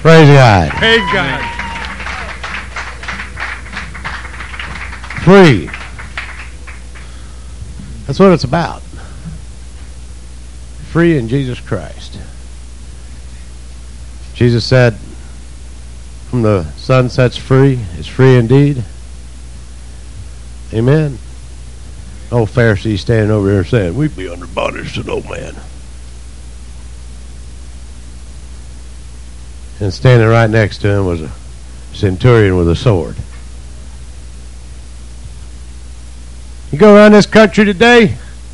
Praise God. Praise God. Free. That's what it's about. Free in Jesus Christ. Jesus said, "Whom the Son sets free is free indeed." Amen. Old Pharisee standing over here saying, "We'd be under bondage to no man." And standing right next to him was a centurion with a sword. You go around this country today,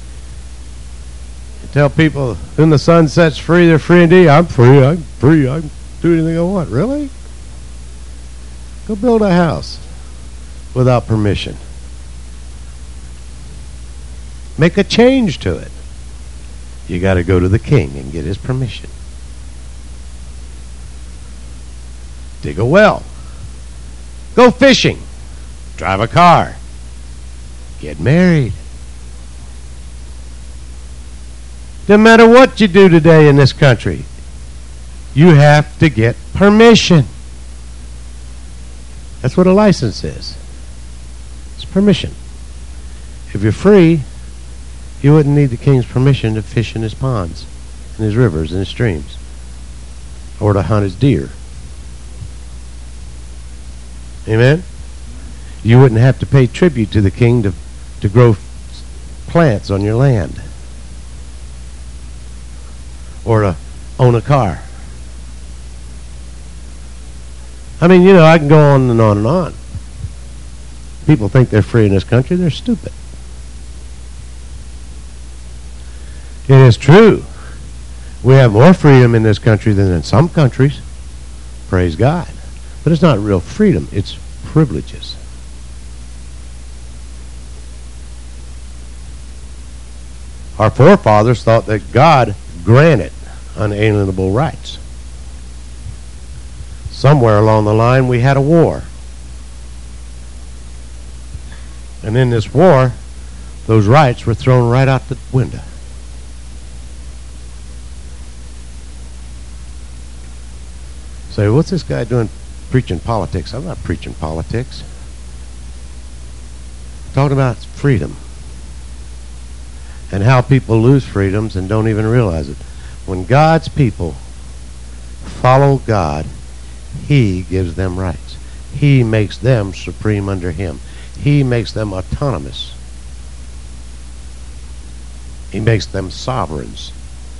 you tell people, "Whom the Son sets free, they're free indeed." I'm free, I can do anything I want. Really? Go build a house without permission. Make a change to it. You got to go to the king and get his permission. Dig a well. Go fishing. Drive a car. Get married. No matter what you do today in this country, you have to get permission. That's what a license is. It's permission. If you're free, you wouldn't need the king's permission to fish in his ponds, in his rivers, in his streams, or to hunt his deer. Amen? You wouldn't have to pay tribute to the king to grow plants on your land, or to own a car. I mean, I can go on and on and on. People think they're free in this country. They're stupid. It is true. We have more freedom in this country than in some countries. Praise God. But it's not real freedom. It's privileges. Our forefathers thought that God granted unalienable rights. Somewhere along the line we had a war. And in this war, those rights were thrown right out the window. Say, what's this guy doing preaching politics? I'm not preaching politics. I'm talking about freedom. And how people lose freedoms and don't even realize it. When God's people follow God, He gives them rights. He makes them supreme under Him. He makes them autonomous. He makes them sovereigns.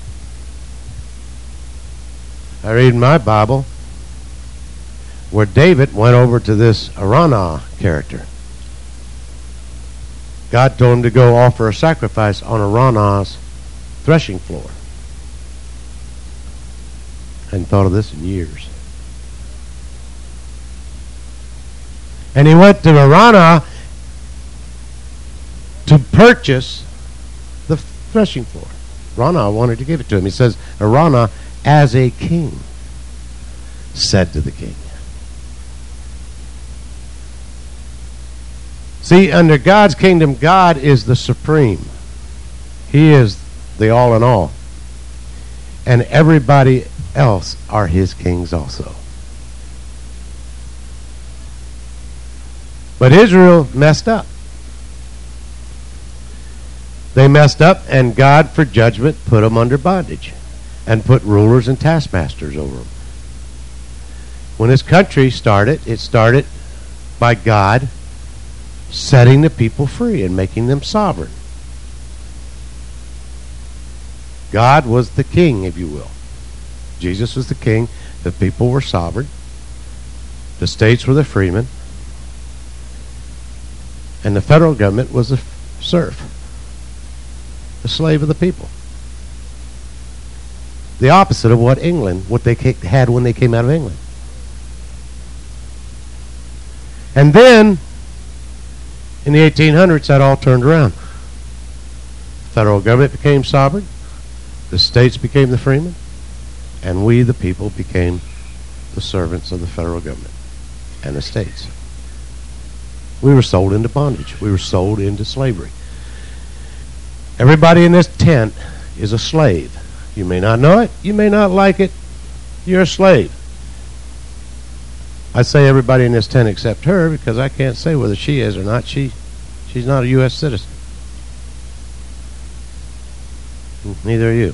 I read in my Bible where David went over to this Araunah character. God told him to go offer a sacrifice on Araunah's threshing floor. I hadn't thought of this in years. And he went to Araunah to purchase the threshing floor. Araunah wanted to give it to him. He says, Araunah, as a king, said to the king. See, under God's kingdom, God is the supreme. He is the all in all. And everybody else are His kings also. But Israel messed up. They messed up, and God, for judgment, put them under bondage and put rulers and taskmasters over them. When this country started, it started by God setting the people free and making them sovereign. God was the king, if you will. Jesus was the king. The people were sovereign. The states were the freemen. And the federal government was a serf, a slave of the people. The opposite of what they had when they came out of England. And then, in the 1800s, that all turned around. The federal government became sovereign. The states became the freemen. And we, the people, became the servants of the federal government and the states. We were sold into bondage. We were sold into slavery. Everybody in this tent is a slave. You may not know it. You may not like it. You're a slave. I say everybody in this tent except her because I can't say whether she is or not. She's not a U.S. citizen. Neither are you.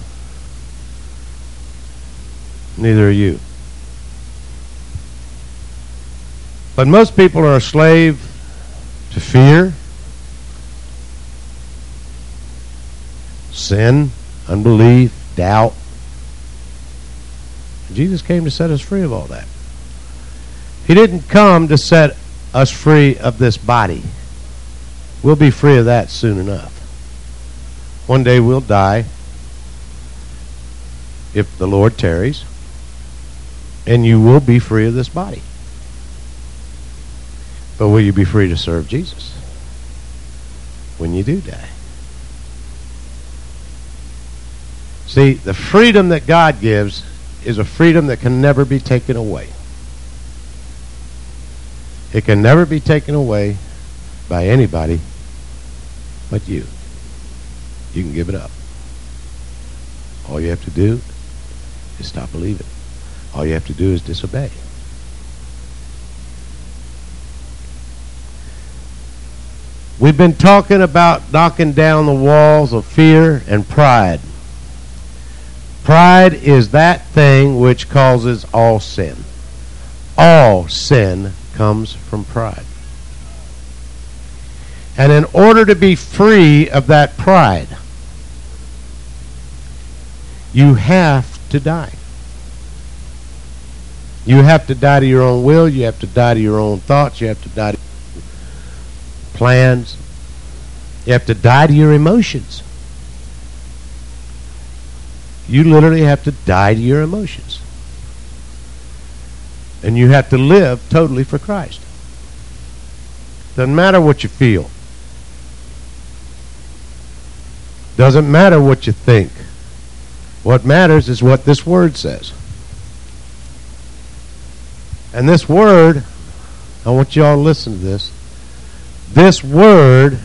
Neither are you. But most people are a slave to fear, sin, unbelief, doubt. Jesus came to set us free of all that. He didn't come to set us free of this body. We'll be free of that soon enough. One day we'll die if the Lord tarries, and you will be free of this body. But will you be free to serve Jesus when you do die? See, the freedom that God gives is a freedom that can never be taken away. It can never be taken away by anybody but you. You can give it up. All you have to do is stop believing. All you have to do is disobey. We've been talking about knocking down the walls of fear and pride. Pride is that thing which causes all sin. All sin comes from pride. And in order to be free of that pride, you have to die. You have to die to your own will. You have to die to your own thoughts. You have to die to plans. You have to die to your emotions. You literally have to die to your emotions. And you have to live totally for Christ. Doesn't matter what you feel. Doesn't matter what you think. What matters is what this word says. And this word, I want you all to listen to this. This word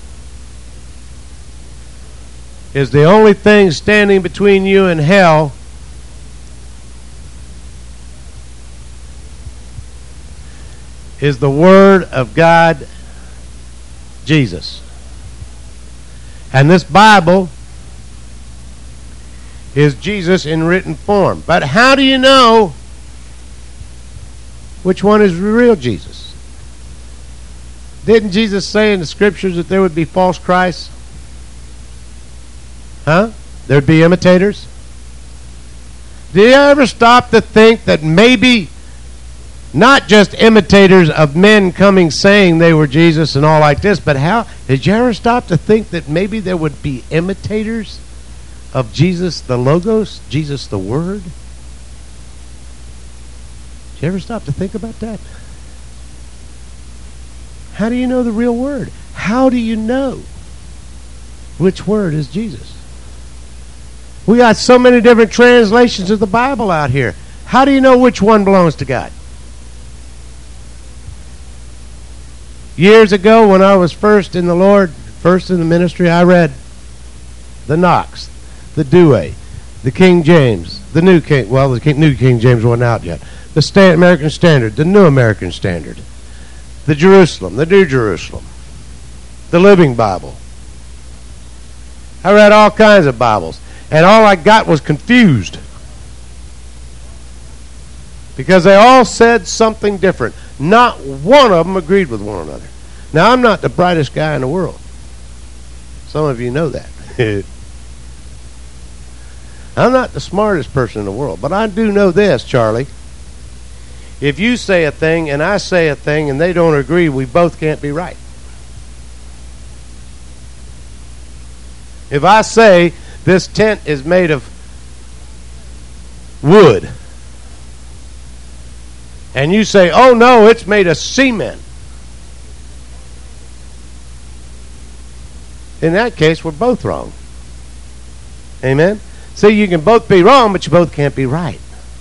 is the only thing standing between you and hell. Is the Word of God, Jesus. And this Bible is Jesus in written form. But how do you know which one is the real Jesus? Didn't Jesus say in the Scriptures that there would be false Christs? Huh? There'd be imitators? Did you ever stop to think that maybe not just imitators of men coming saying they were Jesus and all like this, but how did you ever stop to think that maybe there would be imitators of Jesus the Logos, Jesus the Word? Did you ever stop to think about that? How do you know the real Word? How do you know which Word is Jesus? We got so many different translations of the Bible out here. How do you know which one belongs to God? Years ago, when I was first in the Lord, first in the ministry, I read the Knox, the Douay, the King James, the New King, well, the New King James wasn't out yet, the American Standard, the New American Standard, the Jerusalem, the New Jerusalem, the Living Bible. I read all kinds of Bibles, and all I got was confused because they all said something different. Not one of them agreed with one another. Now, I'm not the brightest guy in the world. Some of you know that. I'm not the smartest person in the world, but I do know this, Charlie. If you say a thing and I say a thing and they don't agree, we both can't be right. If I say this tent is made of wood, and you say, oh no, it's made of cement, in that case, we're both wrong. Amen? See, you can both be wrong, but you both can't be right.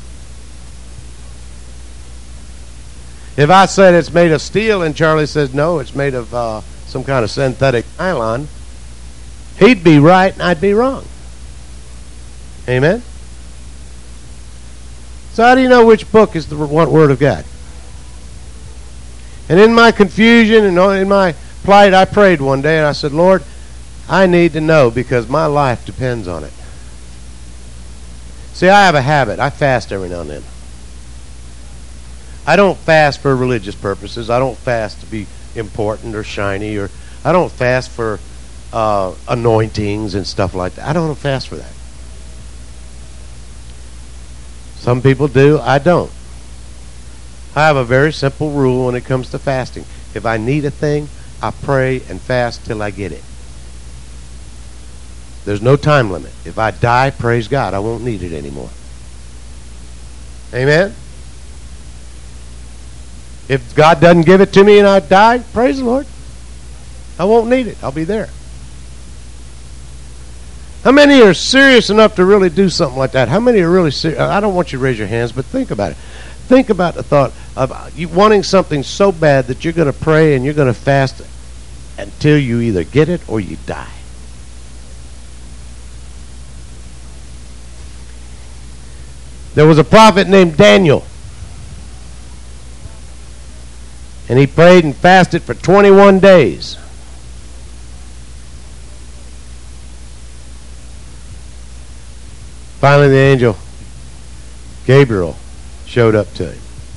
If I said it's made of steel and Charlie says, no, it's made of some kind of synthetic nylon, he'd be right and I'd be wrong. Amen? So how do you know which book is the Word of God? And in my confusion and in my plight, I prayed one day and I said, Lord, I need to know because my life depends on it. See, I have a habit. I fast every now and then. I don't fast for religious purposes. I don't fast to be important or shiny, or I don't fast for anointings and stuff like that. I don't fast for that. Some people do. I don't. I have a very simple rule when it comes to fasting. If I need a thing, I pray and fast till I get it. There's no time limit. If I die, praise God, I won't need it anymore. Amen? If God doesn't give it to me and I die, praise the Lord. I won't need it. I'll be there. How many are serious enough to really do something like that? How many are really serious? I don't want you to raise your hands, but think about it. Think about the thought of you wanting something so bad that you're going to pray and you're going to fast until you either get it or you die. There was a prophet named Daniel. And he prayed and fasted for 21 days. Finally, the angel Gabriel showed up to him.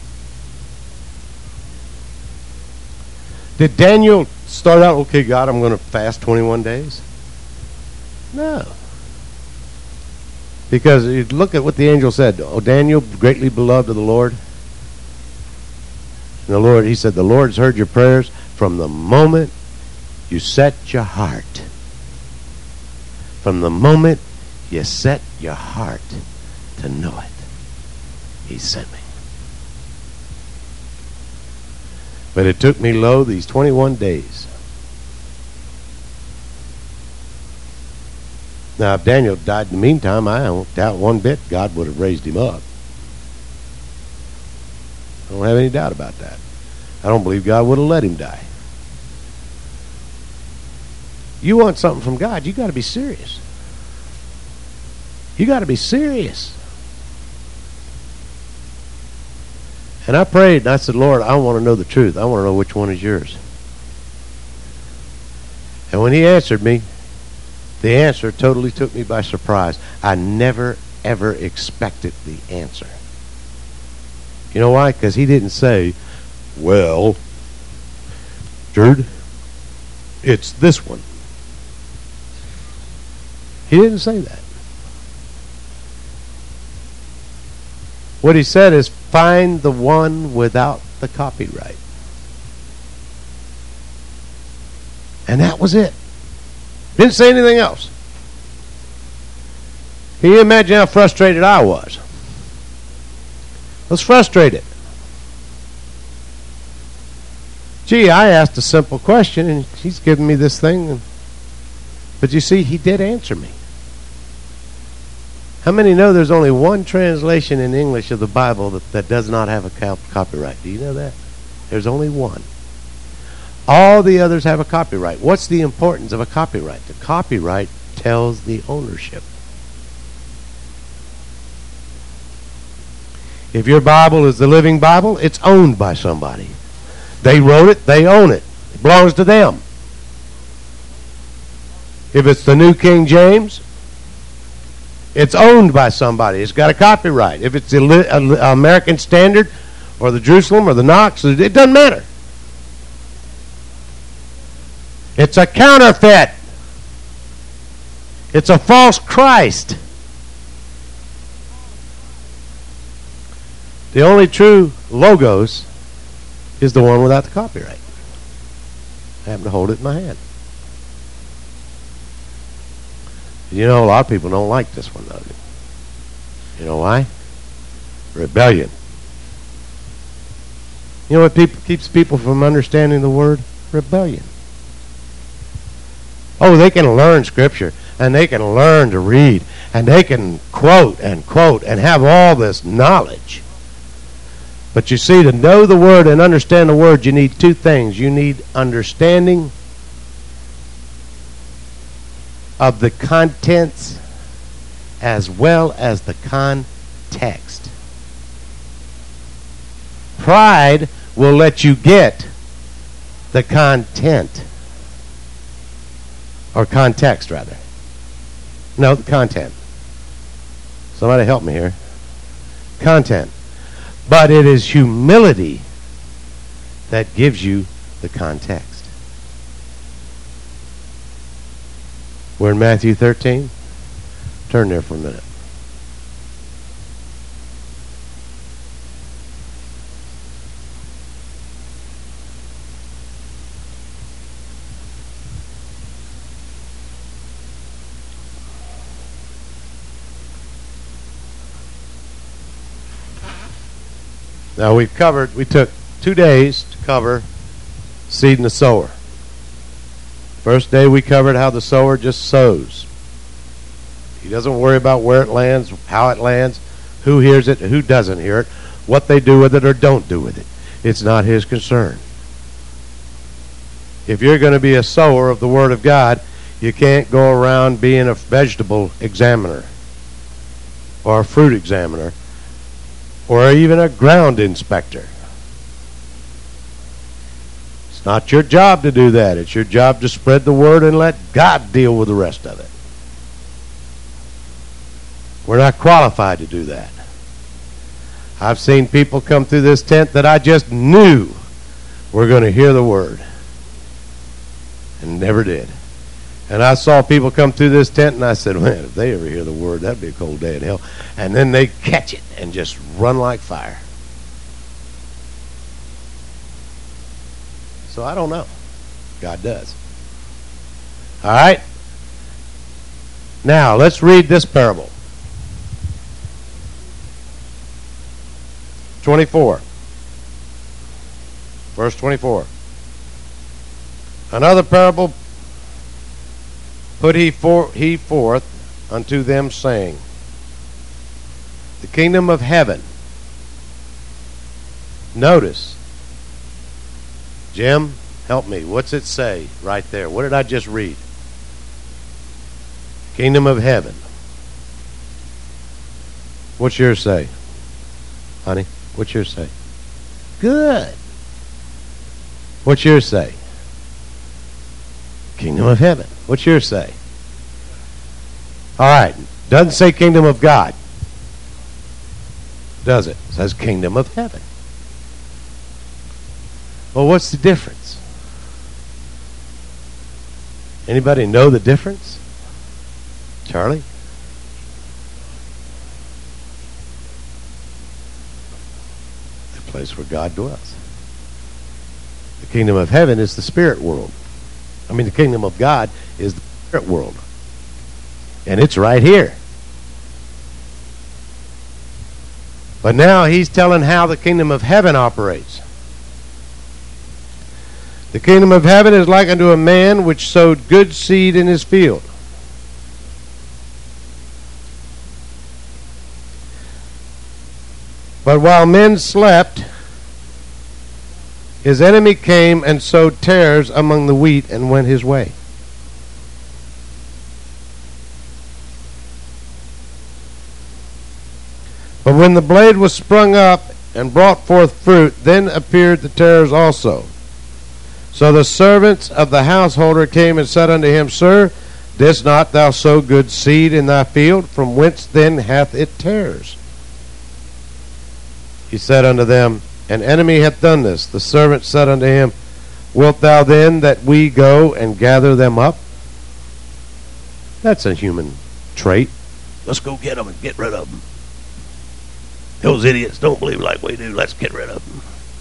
Did Daniel start out, okay, God, I'm going to fast 21 days? No. Because you look at what the angel said. Oh, Daniel, greatly beloved of the Lord. And the Lord, he said, the Lord's heard your prayers from the moment you set your heart. From the moment you set your heart to know it. He sent me. But it took me, lo, these 21 days. Now, if Daniel died in the meantime, I don't doubt one bit God would have raised him up. I don't have any doubt about that. I don't believe God would have let him die. You want something from God, you got to be serious. You got to be serious. And I prayed and I said, Lord, I want to know the truth. I want to know which one is yours. And when he answered me, the answer totally took me by surprise. I never, ever expected the answer. You know why? Because he didn't say, well, Jude, it's this one. He didn't say that. What he said is, find the one without the copyright. And that was it. Didn't say anything else. Can you imagine how frustrated I was? I was frustrated. Gee, I asked a simple question and he's giving me this thing. But you see, he did answer me. How many know there's only one translation in English of the Bible that does not have a copyright? Do you know that? There's only one. All the others have a copyright. What's the importance of a copyright? The copyright tells the ownership. If your Bible is the Living Bible, it's owned by somebody. They wrote it, they own it. It belongs to them. If it's the New King James, it's owned by somebody. It's got a copyright. If it's the American Standard or the Jerusalem or the Knox, it doesn't matter. It's a counterfeit. It's a false Christ. The only true Logos is the one without the copyright. I happen to hold it in my hand. You know, a lot of people don't like this one, though. You know why? Rebellion. You know what keeps people from understanding the word? Rebellion. Oh, they can learn Scripture, and they can learn to read, and they can quote and have all this knowledge. But you see, to know the Word and understand the Word, you need two things. You need understanding of the contents as well as the context. Pride will let you get the content, or context rather. No, the content. Somebody help me here. Content. But it is humility that gives you the context. We're in Matthew 13. Turn there for a minute. Now we took 2 days to cover seed and the sower. First day we covered how the sower just sows. He doesn't worry about where it lands, how it lands, who hears it, who doesn't hear it, what they do with it or don't do with it. It's not his concern. If you're going to be a sower of the Word of God, you can't go around being a vegetable examiner or a fruit examiner or even a ground inspector. It's not your job to do that. It's your job to spread the word and let God deal with the rest of it. We're not qualified to do that. I've seen people come through this tent that I just knew were going to hear the word and never did. And I saw people come through this tent, and I said, man, if they ever hear the word, that'd be a cold day in hell. And then they catch it and just run like fire. So I don't know. God does. All right? Now, let's read this parable. 24. Verse 24. Another parable put he forth unto them, saying, the kingdom of heaven. Notice, Jim, help me. What's it say right there? What did I just read? Kingdom of heaven. What's yours say? Honey, what's yours say? Good. What's yours say? Kingdom of heaven. What's yours say? All right. Doesn't say kingdom of God. Does it? It says kingdom of heaven. Well, what's the difference? Anybody know the difference? Charlie? The place where God dwells. The kingdom of heaven is the spirit world. The kingdom of God is the spirit world. And it's right here. But now he's telling how the kingdom of heaven operates. The kingdom of heaven is like unto a man which sowed good seed in his field. But while men slept, his enemy came and sowed tares among the wheat and went his way. But when the blade was sprung up and brought forth fruit, then appeared the tares also. So the servants of the householder came and said unto him, Sir, didst not thou sow good seed in thy field? From whence then hath it tares? He said unto them, An enemy hath done this. The servant said unto him, Wilt thou then that we go and gather them up? That's a human trait. Let's go get them and get rid of them. Those idiots don't believe like we do. Let's get rid of them.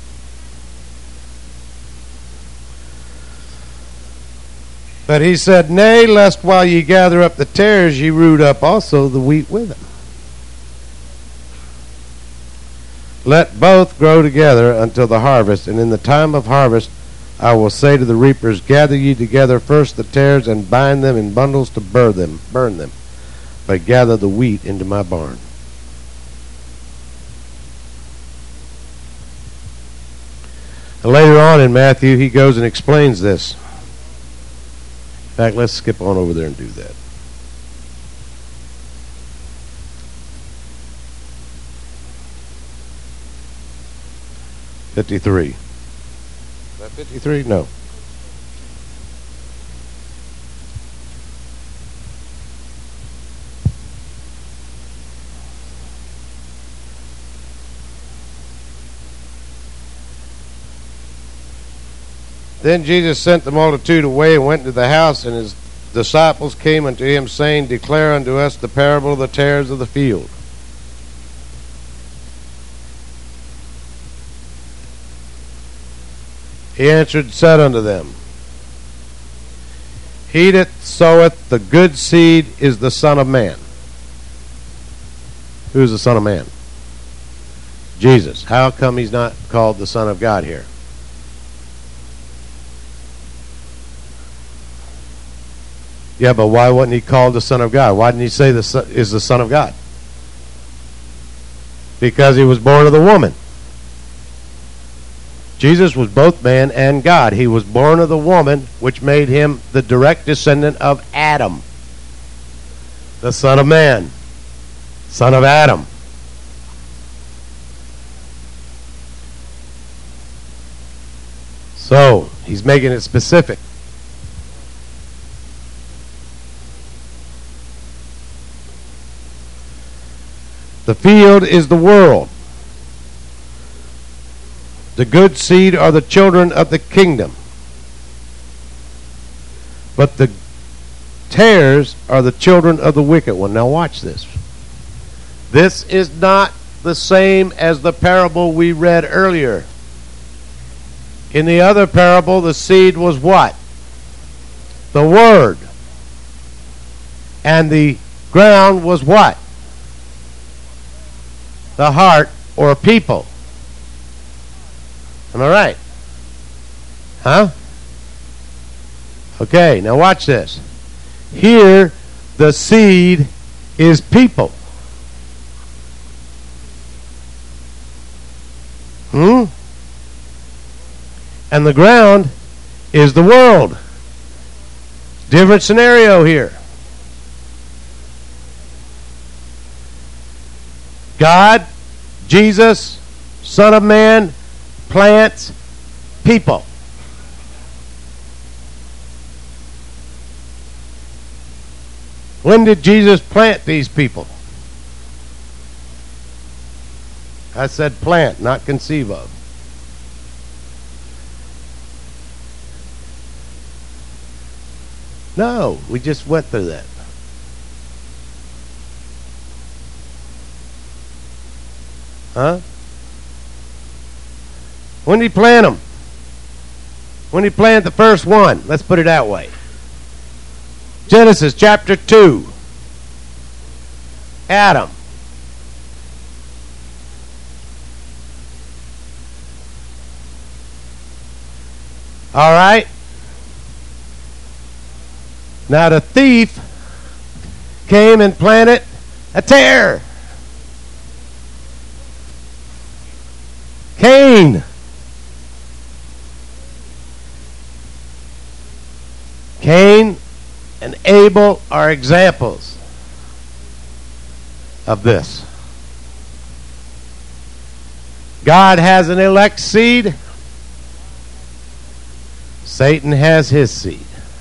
But he said, Nay, lest while ye gather up the tares, ye root up also the wheat with them. Let both grow together until the harvest, and in the time of harvest I will say to the reapers, Gather ye together first the tares, and bind them in bundles to burn them, but gather the wheat into my barn. And later on in Matthew, he goes and explains this. In fact, let's skip on over there and do that. Is that 53? No. Then Jesus sent the multitude away and went into the house, and his disciples came unto him, saying, Declare unto us the parable of the tares of the field. He answered and said unto them, He that soweth the good seed is the Son of Man. Who is the Son of Man? Jesus. How come he's not called the Son of God here? Yeah, but why wasn't he called the Son of God? Why didn't he say is the Son of God? Because he was born of the woman. Jesus was both man and God. He was born of the woman, which made him the direct descendant of Adam, the Son of Man, son of Adam. So, he's making it specific. The field is the world. The good seed are the children of the kingdom. But the tares are the children of the wicked one. Now watch this. This is not the same as the parable we read earlier. In the other parable, the seed was what? The word. And the ground was what? The heart or people. Am I right? Huh? Okay, now watch this. Here, the seed is people. And the ground is the world. Different scenario here. God, Jesus, Son of Man, plants, people. When did Jesus plant these people? I said plant, not conceive of. No, we just went through that. Huh? When did he plant them? When did he plant the first one? Let's put it that way. Genesis chapter 2. Adam. All right. Now the thief came and planted a tare. Cain. Cain and Abel are examples of this. God has an elect seed. Satan has his seed.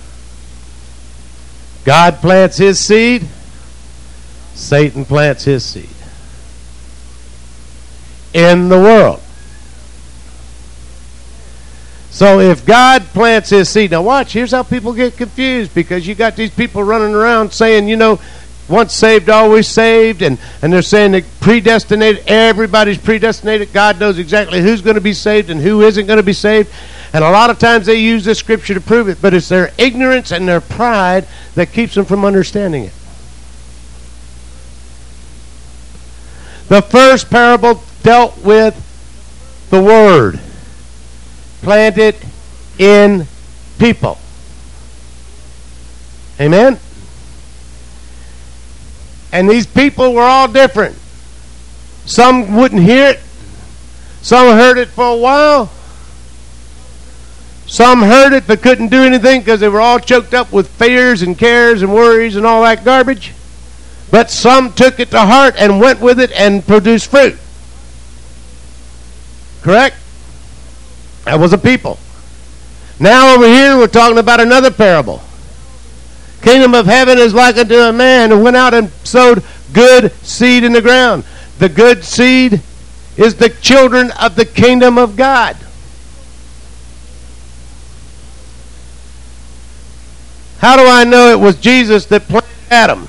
God plants his seed. Satan plants his seed. In the world. So if God plants his seed, now watch, here's how people get confused, because you got these people running around saying, you know, once saved, always saved, and they're saying that predestinated, everybody's predestinated. God knows exactly who's going to be saved and who isn't going to be saved. And a lot of times they use this scripture to prove it, but it's their ignorance and their pride that keeps them from understanding it. The first parable dealt with the Word planted in people. Amen? And these people were all different. Some wouldn't hear it. Some heard it for a while. Some heard it but couldn't do anything because they were all choked up with fears and cares and worries and all that garbage. But some took it to heart and went with it and produced fruit. Correct? That was a people. Now over here we're talking about another parable. Kingdom of heaven is like unto a man who went out and sowed good seed in the ground. The good seed is the children of the kingdom of God. How do I know it was Jesus that planted Adam?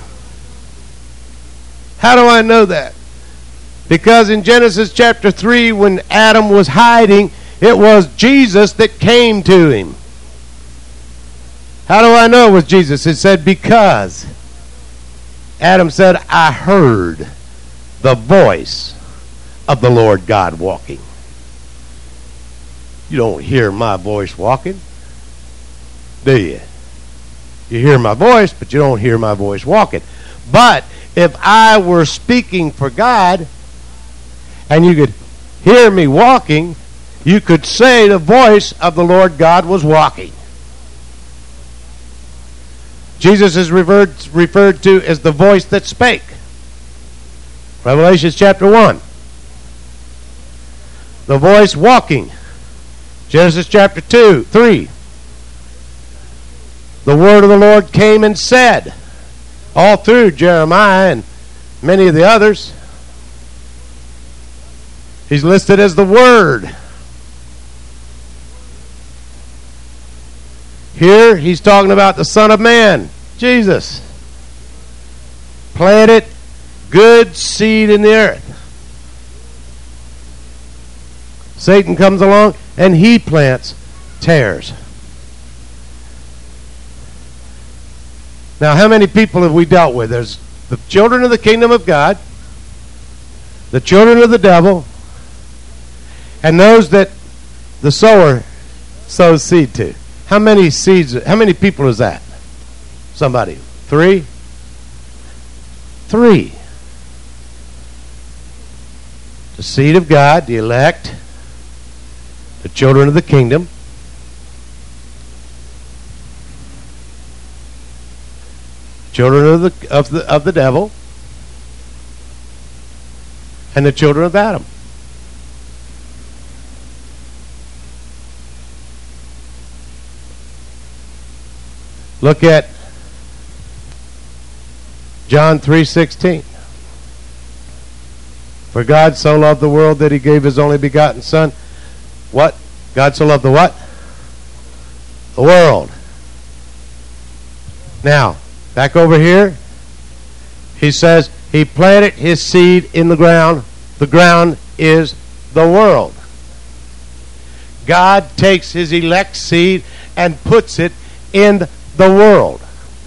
How do I know that? Because in Genesis chapter 3, when Adam was hiding, it was Jesus that came to him. How do I know it was Jesus? It said, because Adam said, I heard the voice of the Lord God walking. You don't hear my voice walking, do you? You hear my voice, but you don't hear my voice walking. But if I were speaking for God, and you could hear me walking, you could say the voice of the Lord God was walking. Jesus is referred to as the voice that spake. Revelation chapter 1. The voice walking. Genesis chapter 3. The word of the Lord came and said. All through Jeremiah and many of the others. He's listed as the Word. Here he's talking about the Son of Man, Jesus. Planted good seed in the earth. Satan comes along and he plants tares. Now, how many people have we dealt with? There's the children of the kingdom of God, the children of the devil, and those that the sower sows seed to. How many seeds? How many people is that? Somebody. 3? 3. The seed of God, the elect, the children of the kingdom, children of the devil, and the children of Adam. Look at John 3:16. For God so loved the world that he gave his only begotten Son. What? God so loved the what? The world. Now, back over here, he says he planted his seed in the ground. The ground is the world. God takes his elect seed and puts it in the world.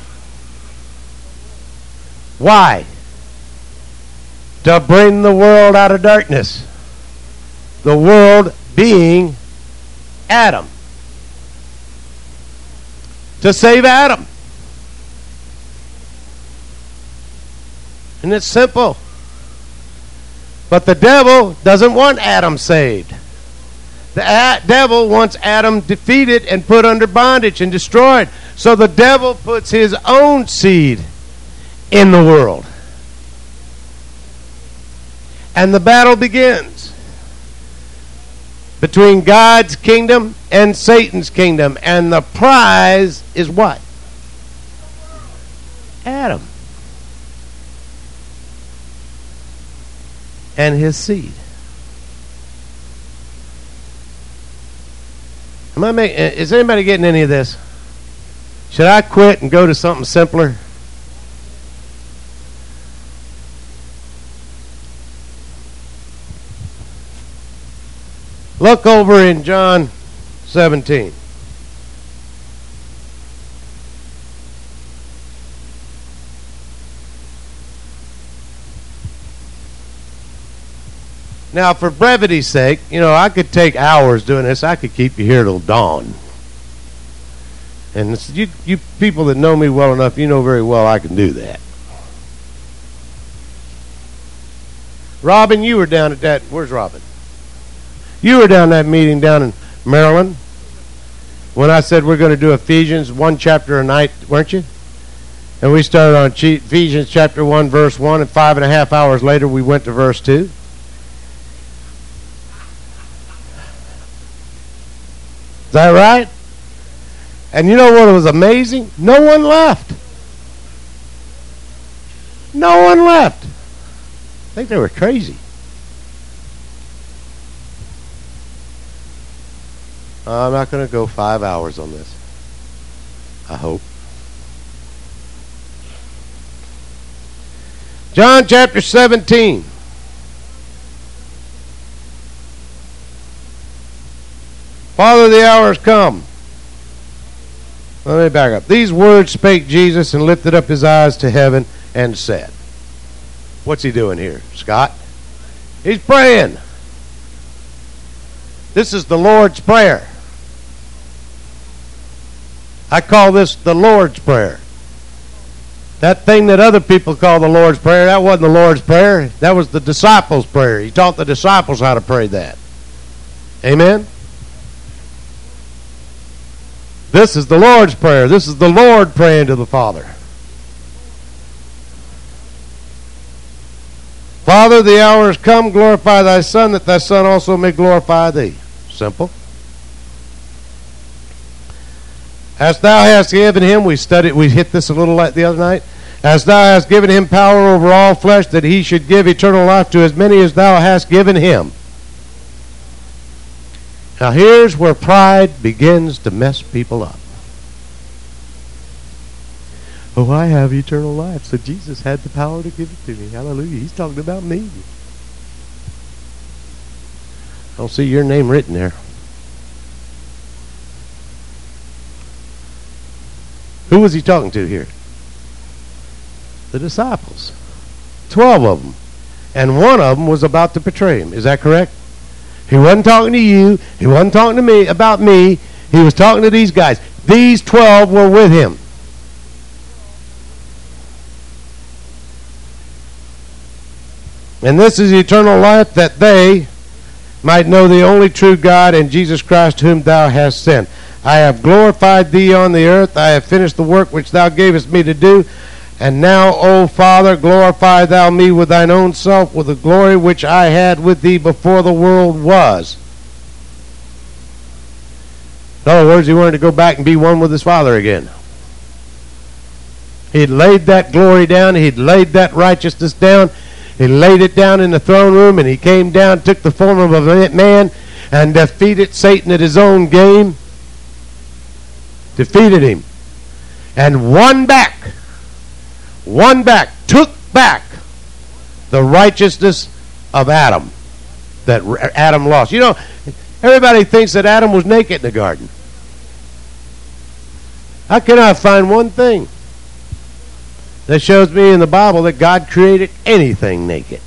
Why? To bring the world out of darkness. The world being Adam. To save Adam. And it's simple. But the devil doesn't want Adam saved. The devil wants Adam defeated and put under bondage and destroyed. So the devil puts his own seed in the world. And the battle begins between God's kingdom and Satan's kingdom. And the prize is what? Adam. And his seed. Is anybody getting any of this? Should I quit and go to something simpler? Look over in John 17. Now, for brevity's sake, I could take hours doing this. I could keep you here till dawn. And you people that know me well enough, you know very well I can do that. Robin, you were down at that. Where's Robin? You were down at that meeting down in Maryland when I said we're going to do Ephesians 1 chapter a night, weren't you? And we started on Ephesians chapter 1, verse 1, and 5.5 hours later we went to verse 2. Is that right? And you know what was amazing? No one left. No one left. I think they were crazy. I'm not going to go 5 hours on this. I hope. John chapter 17. Father, the hour has come. Let me back up. These words spake Jesus and lifted up his eyes to heaven and said. What's he doing here, Scott? He's praying. This is the Lord's Prayer. I call this the Lord's Prayer. That thing that other people call the Lord's Prayer, that wasn't the Lord's Prayer. That was the disciples' prayer. He taught the disciples how to pray that. Amen? This is the Lord's Prayer. This is the Lord praying to the Father. Father, the hour has come. Glorify thy Son, that thy Son also may glorify thee. Simple. As thou hast given him, we hit this a little like the other night. As thou hast given him power over all flesh, that he should give eternal life to as many as thou hast given him. Now here's where pride begins to mess people up. Oh, I have eternal life, so Jesus had the power to give it to me. Hallelujah. He's talking about me. I don't see your name written there. Who was he talking to here? The disciples. 12 of them. And one of them was about to betray him. Is that correct? He wasn't talking to you. He wasn't talking to me about me. He was talking to these guys. These 12 were with him. And this is eternal life, that they might know the only true God and Jesus Christ whom thou hast sent. I have glorified thee on the earth. I have finished the work which thou gavest me to do. And now, O Father, glorify thou me with thine own self, with the glory which I had with thee before the world was. In other words, he wanted to go back and be one with his Father again. He'd laid that glory down. He'd laid that righteousness down. He laid it down in the throne room, and he came down, took the form of a man, and defeated Satan at his own game. Defeated him. And won back, took back the righteousness of Adam that Adam lost. You know, everybody thinks that Adam was naked in the garden. I cannot find one thing that shows me in the Bible that God created anything naked.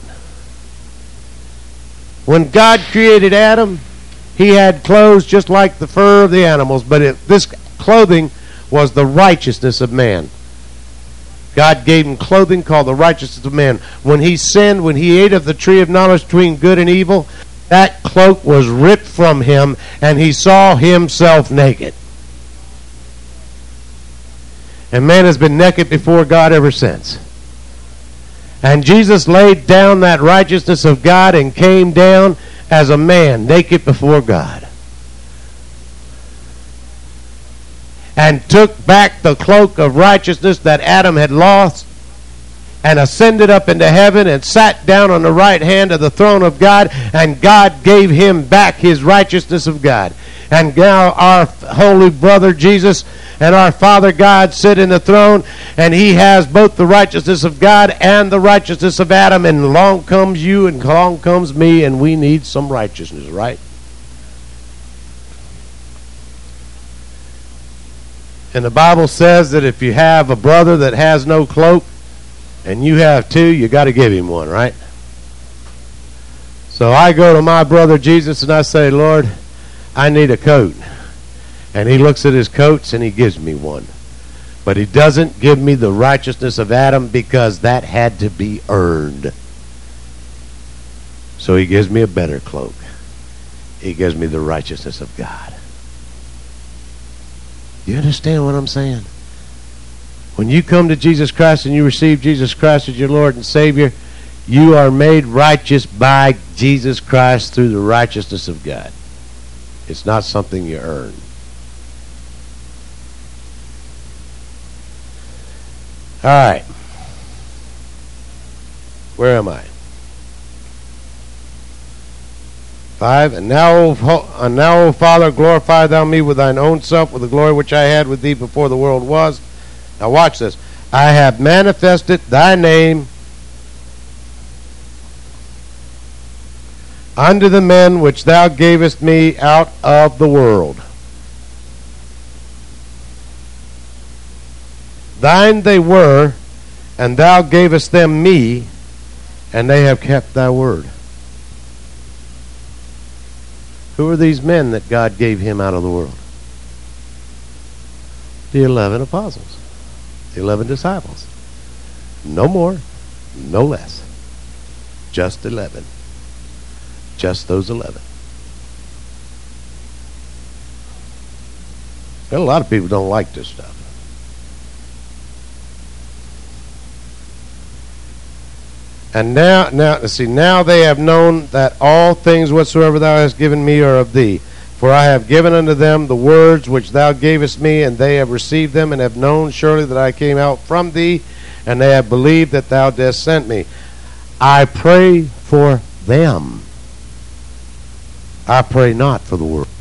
When God created Adam, he had clothes just like the fur of the animals, but this clothing was the righteousness of man. God gave him clothing called the righteousness of man. When he sinned, when he ate of the tree of knowledge between good and evil, that cloak was ripped from him, and he saw himself naked. And man has been naked before God ever since. And Jesus laid down that righteousness of God and came down as a man, naked before God. And took back the cloak of righteousness that Adam had lost, and ascended up into heaven and sat down on the right hand of the throne of God, and God gave him back his righteousness of God. And now our holy brother Jesus and our Father God sit in the throne, and he has both the righteousness of God and the righteousness of Adam, and along comes you and along comes me, and we need some righteousness, right? And the Bible says that if you have a brother that has no cloak, and you have two, you got to give him one, right? So I go to my brother Jesus and I say, Lord, I need a coat. And he looks at his coats and he gives me one. But he doesn't give me the righteousness of Adam, because that had to be earned. So he gives me a better cloak. He gives me the righteousness of God. You understand what I'm saying? When you come to Jesus Christ and you receive Jesus Christ as your Lord and Savior, you are made righteous by Jesus Christ through the righteousness of God. It's not something you earn. All right. Where am I? 5. And now, O Father, glorify thou me with thine own self, with the glory which I had with thee before the world was. Now watch this. I have manifested thy name unto the men which thou gavest me out of the world. Thine they were, and thou gavest them me, and they have kept thy word. Who are these men that God gave him out of the world? The 11 apostles, the 11 disciples. No more, no less. Just 11. Just those 11. And a lot of people don't like this stuff. And now they have known that all things whatsoever thou hast given me are of thee. For I have given unto them the words which thou gavest me, and they have received them, and have known surely that I came out from thee, and they have believed that thou didst send me. I pray for them. I pray not for the world.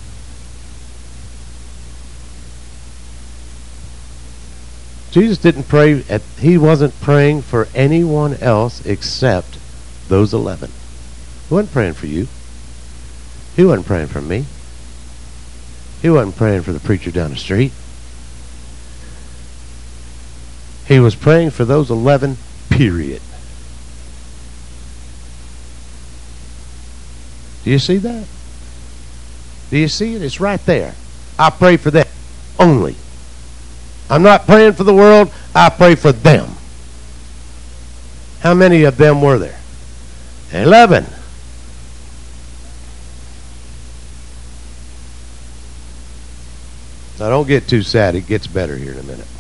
Jesus didn't pray, he wasn't praying for anyone else except those 11. He wasn't praying for you. He wasn't praying for me. He wasn't praying for the preacher down the street. He was praying for those 11, period. Do you see that? Do you see it? It's right there. I pray for them only. I'm not praying for the world. I pray for them. How many of them were there? 11. Now don't get too sad. It gets better here in a minute.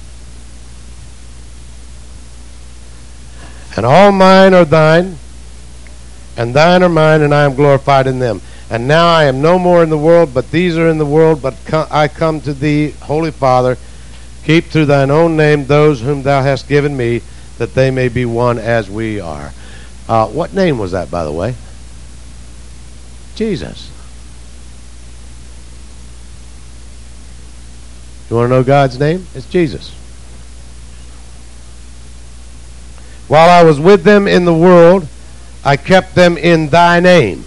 And all mine are thine, and thine are mine, and I am glorified in them. And now I am no more in the world, but these are in the world, but I come to thee, Holy Father. Keep through thine own name those whom thou hast given me, that they may be one as we are. What name was that, by the way? Jesus. You want to know God's name? It's Jesus. While I was with them in the world, I kept them in thy name.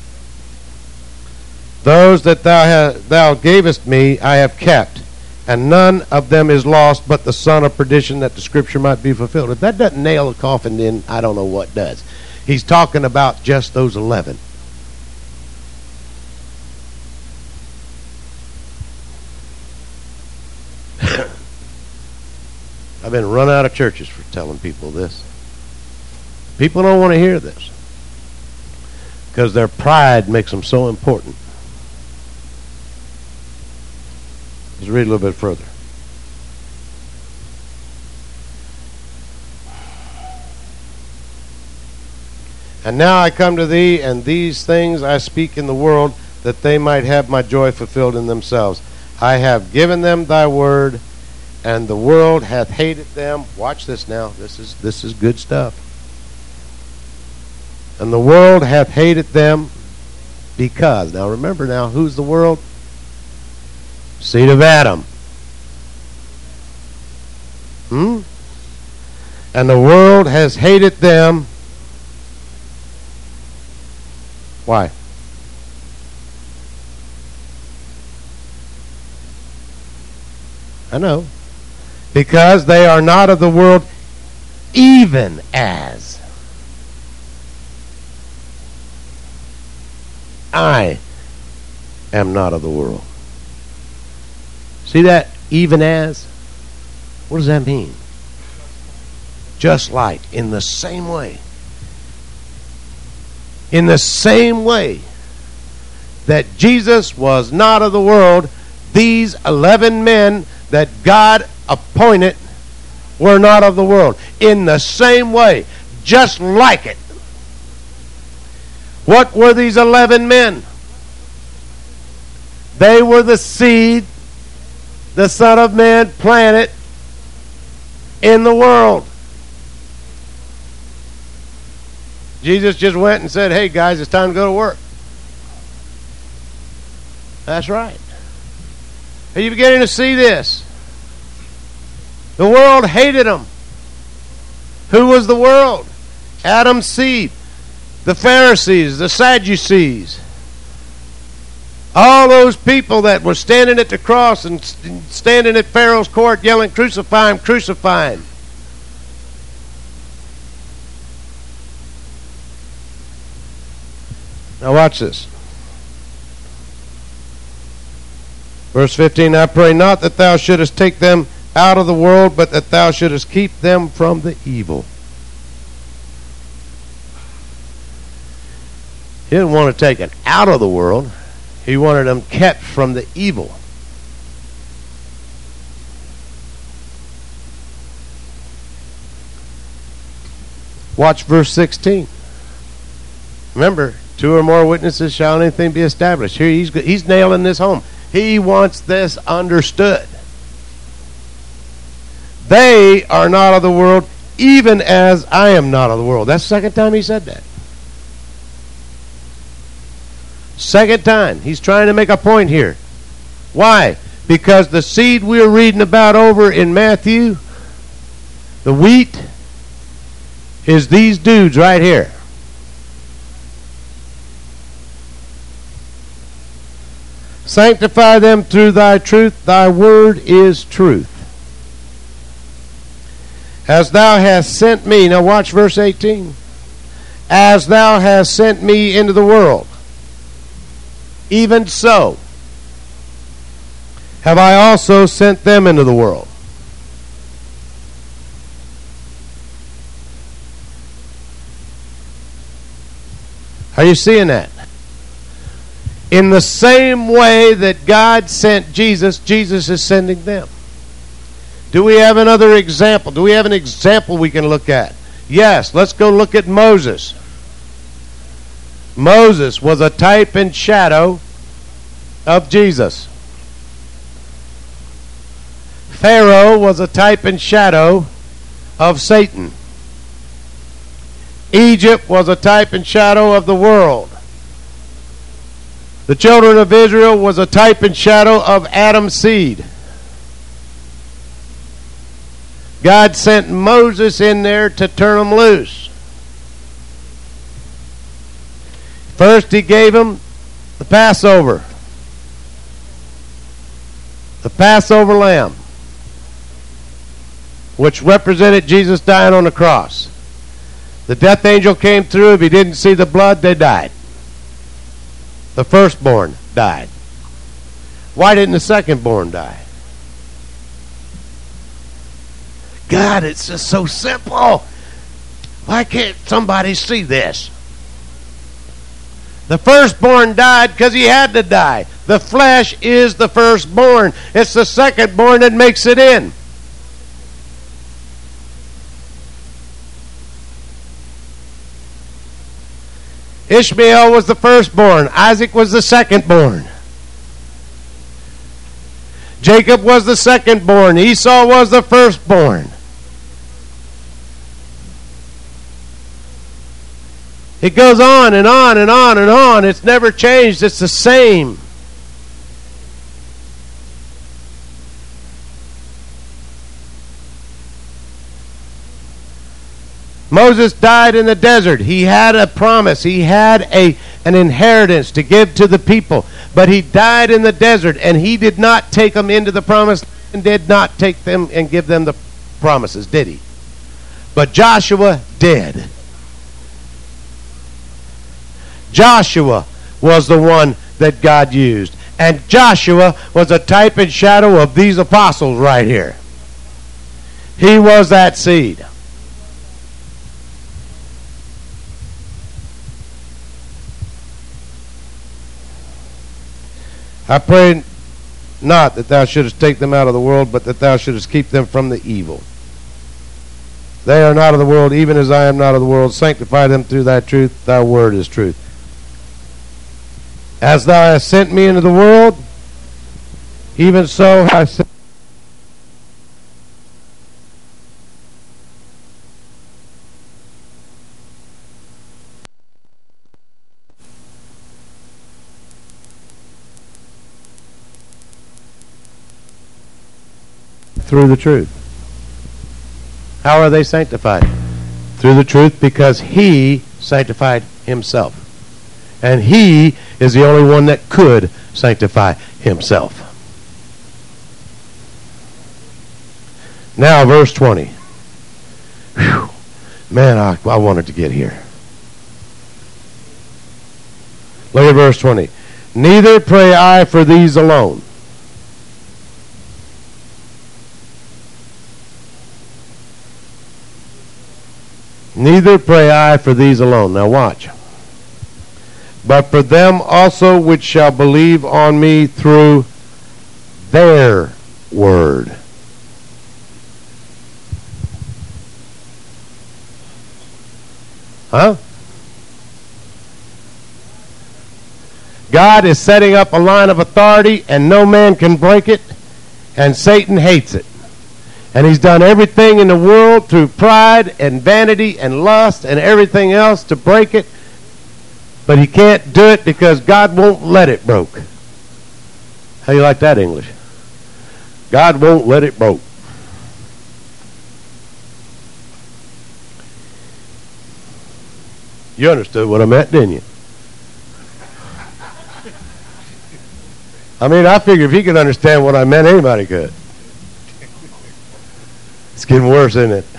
Those that thou gavest me I have kept, and none of them is lost but the son of perdition, that the scripture might be fulfilled. If that doesn't nail the coffin, then I don't know what does. He's talking about just those 11. I've been run out of churches for telling people this. People don't want to hear this because their pride makes them so important. Let's read a little bit further. And now I come to thee, and these things I speak in the world, that they might have my joy fulfilled in themselves. I have given them thy word, and the world hath hated them. Watch this now. This is good stuff. And the world hath hated them because. Now remember now, who's the world? Seed of Adam. And the world has hated them. Why? I know. Because they are not of the world, even as I am not of the world. See that? Even as? What does that mean? Just like. In the same way. In the same way that Jesus was not of the world, these 11 men that God appointed were not of the world. In the same way. Just like it. What were these 11 men? They were the seed the Son of Man planted in the world. Jesus just went and said, hey guys, it's time to go to work. That's right. Are you beginning to see this? The world hated him. Who was the world? Adam's seed. the Pharisees, the Sadducees, all those people that were standing at the cross and standing at Pharaoh's court yelling, "Crucify him, crucify him." Now watch this. Verse 15, I pray not that thou shouldest take them out of the world, but that thou shouldest keep them from the evil. He didn't want to take it out of the world. He wanted them kept from the evil. Watch verse 16. Remember, 2 or more witnesses shall anything be established. Here he's nailing this home. He wants this understood. They are not of the world, even as I am not of the world. That's the second time he said that. Second time. He's trying to make a point here. Why? Because the seed we're reading about over in Matthew, the wheat, is these dudes right here. Sanctify them through thy truth. Thy word is truth. As thou hast sent me. Now watch verse 18. As thou hast sent me into the world, even so have I also sent them into the world. Are you seeing that? In the same way that God sent Jesus, Jesus is sending them. Do we have another example? Do we have an example we can look at? Yes, let's go look at Moses. Moses was a type and shadow of Jesus. Pharaoh was a type and shadow of Satan. Egypt was a type and shadow of the world. The children of Israel was a type and shadow of Adam's seed. God sent Moses in there to turn them loose. First he gave them the Passover. The Passover lamb, which represented Jesus dying on the cross. The death angel came through. If he didn't see the blood, they died. The firstborn died. Why didn't the secondborn die? God, it's just so simple. Why can't somebody see this? The firstborn died because he had to die. The flesh is the firstborn. It's the secondborn that makes it in. Ishmael was the firstborn. Isaac was the secondborn. Jacob was the secondborn. Esau was the firstborn. It goes on and on and on and on. It's never changed. It's the same. Moses died in the desert. He had a promise. He had an inheritance to give to the people. But he died in the desert, and he did not take them into the promised land and did not take them and give them the promises, did he? But Joshua did. Joshua was the one that God used. And Joshua was a type and shadow of these apostles right here. He was that seed. I pray not that thou shouldest take them out of the world, but that thou shouldest keep them from the evil. They are not of the world, even as I am not of the world. Sanctify them through thy truth. Thy word is truth. As thou hast sent me into the world, even so I sent through the truth. How are they sanctified? Through the truth, because he sanctified himself. And he is the only one that could sanctify himself. Now, verse 20. Whew. Man, I wanted to get here. Look at verse 20. Neither pray I for these alone. Neither pray I for these alone. Now watch. But for them also which shall believe on me through their word. Huh? God is setting up a line of authority, and no man can break it, and Satan hates it. And he's done everything in the world through pride and vanity and lust and everything else to break it, but he can't do it because God won't let it broke. How you like that, English? God won't let it broke. You understood what I meant, didn't you? I mean, I figure if he could understand what I meant, anybody could. It's getting worse, isn't it?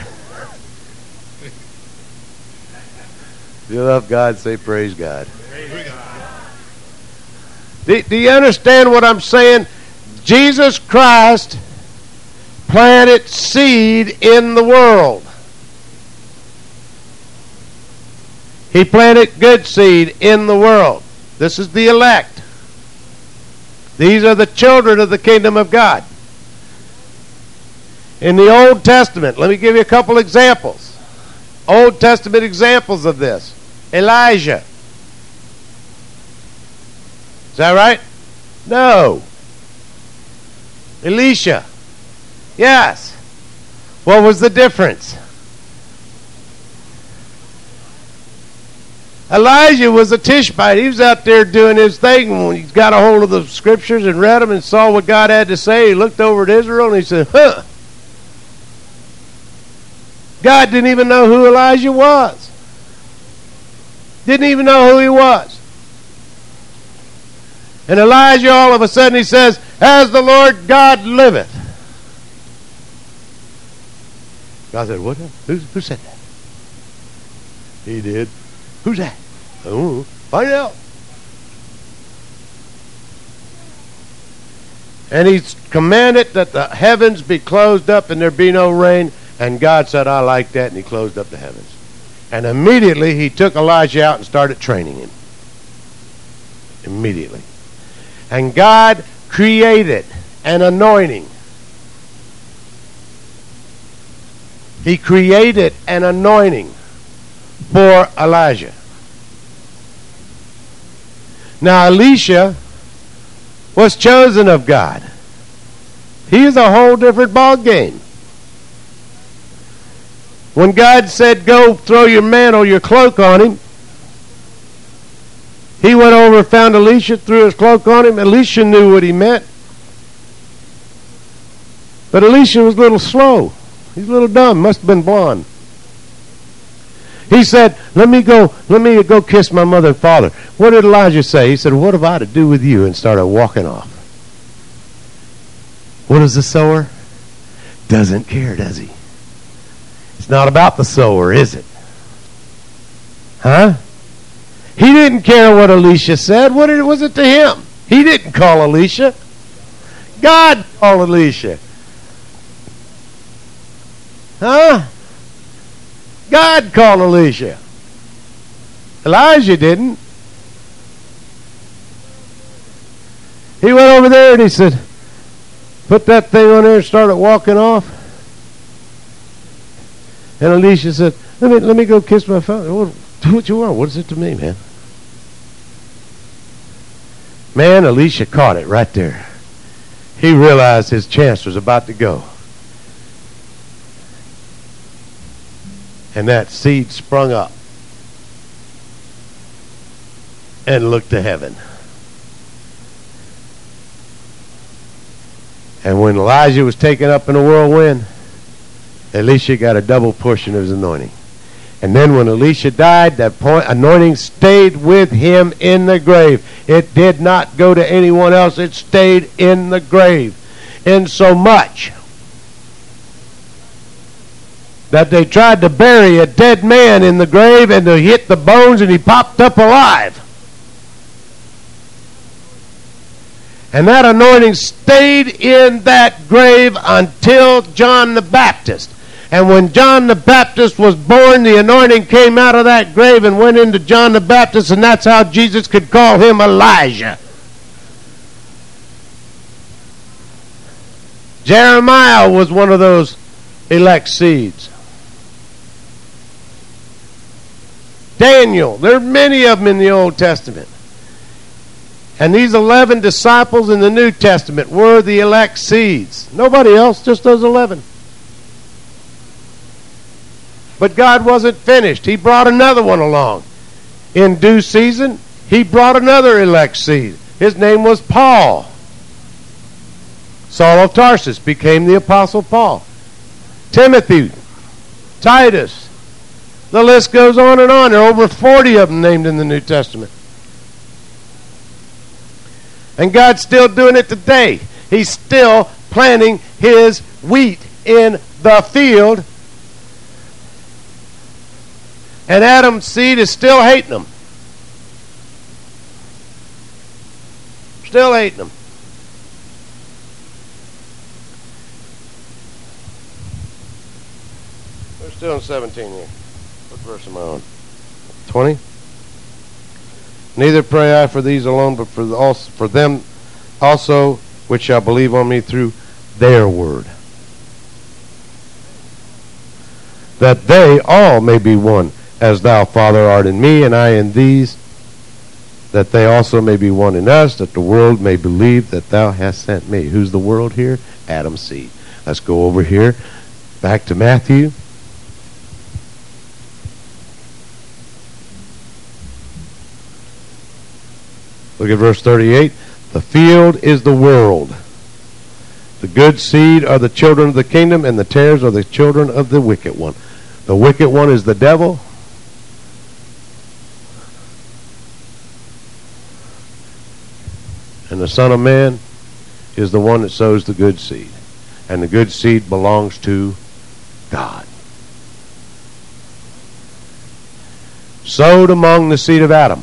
If you love God, say praise God. Praise God. Do you understand what I'm saying? Jesus Christ planted seed in the world. He planted good seed in the world. This is the elect. These are the children of the kingdom of God. In the Old Testament, let me give you a couple examples. Old Testament examples of this. Elijah. Is that right? No. Elisha. Yes. What was the difference? Elijah was a Tishbite. He was out there doing his thing. When he got a hold of the scriptures and read them and saw what God had to say, he looked over at Israel and he said, huh. God didn't even know who Elijah was. Didn't even know who he was. And Elijah, all of a sudden, he says, as the Lord God liveth. God said, what? Who said that? He did. Who's that? Oh, find out. And he commanded that the heavens be closed up and there be no rain. And God said, I like that. And he closed up the heavens. And immediately he took Elijah out and started training him. Immediately. And God created an anointing. He created an anointing for Elijah. Now Elisha was chosen of God. He is a whole different ball game. When God said, go throw your mantle, your cloak on him, he went over and found Elisha, threw his cloak on him. Elisha knew what he meant. But Elisha was a little slow. He's a little dumb. Must have been blonde. He said, let me go kiss my mother and father. What did Elijah say? He said, what have I to do with you? And started walking off. What is the sower? Doesn't care, does he? It's not about the sower, is it? Huh? He didn't care what Elisha said. What was it to him? He didn't call Elisha. God called Elisha. Huh? God called Elisha. Elijah didn't. He went over there and he said, put that thing on there and started walking off. And Elisha said, let me go kiss my father. Do what you want. What is it to me, man? Man, Elisha caught it right there. He realized his chance was about to go. And that seed sprung up and looked to heaven. And when Elijah was taken up in a whirlwind, Elisha got a double portion of his anointing. And then when Elisha died, that anointing stayed with him in the grave. It did not go to anyone else. It stayed in the grave. Insomuch that they tried to bury a dead man in the grave, and they hit the bones and he popped up alive. And that anointing stayed in that grave until John the Baptist. And when John the Baptist was born, the anointing came out of that grave and went into John the Baptist, and that's how Jesus could call him Elijah. Jeremiah was one of those elect seeds. Daniel, there are many of them in the Old Testament. And these 11 disciples in the New Testament were the elect seeds. Nobody else, just those 11. But God wasn't finished. He brought another one along. In due season, he brought another elect seed. His name was Paul. Saul of Tarsus became the Apostle Paul. Timothy, Titus. The list goes on and on. There are over 40 of them named in the New Testament. And God's still doing it today. He's still planting his wheat in the field. And Adam's seed is still hating them. Still hating them. We're still in 17 here. What verse am I on? 20? Neither pray I for these alone, but for them also which shall believe on me through their word, that they all may be one, as thou, Father, art in me, and I in these, that they also may be one in us, that the world may believe that thou hast sent me. Who's the world here? Adam's seed. Let's go over here, back to Matthew. Look at verse 38. The field is the world. The good seed are the children of the kingdom, and the tares are the children of the wicked one. The wicked one is the devil. And the Son of Man is the one that sows the good seed. And the good seed belongs to God. Sowed among the seed of Adam.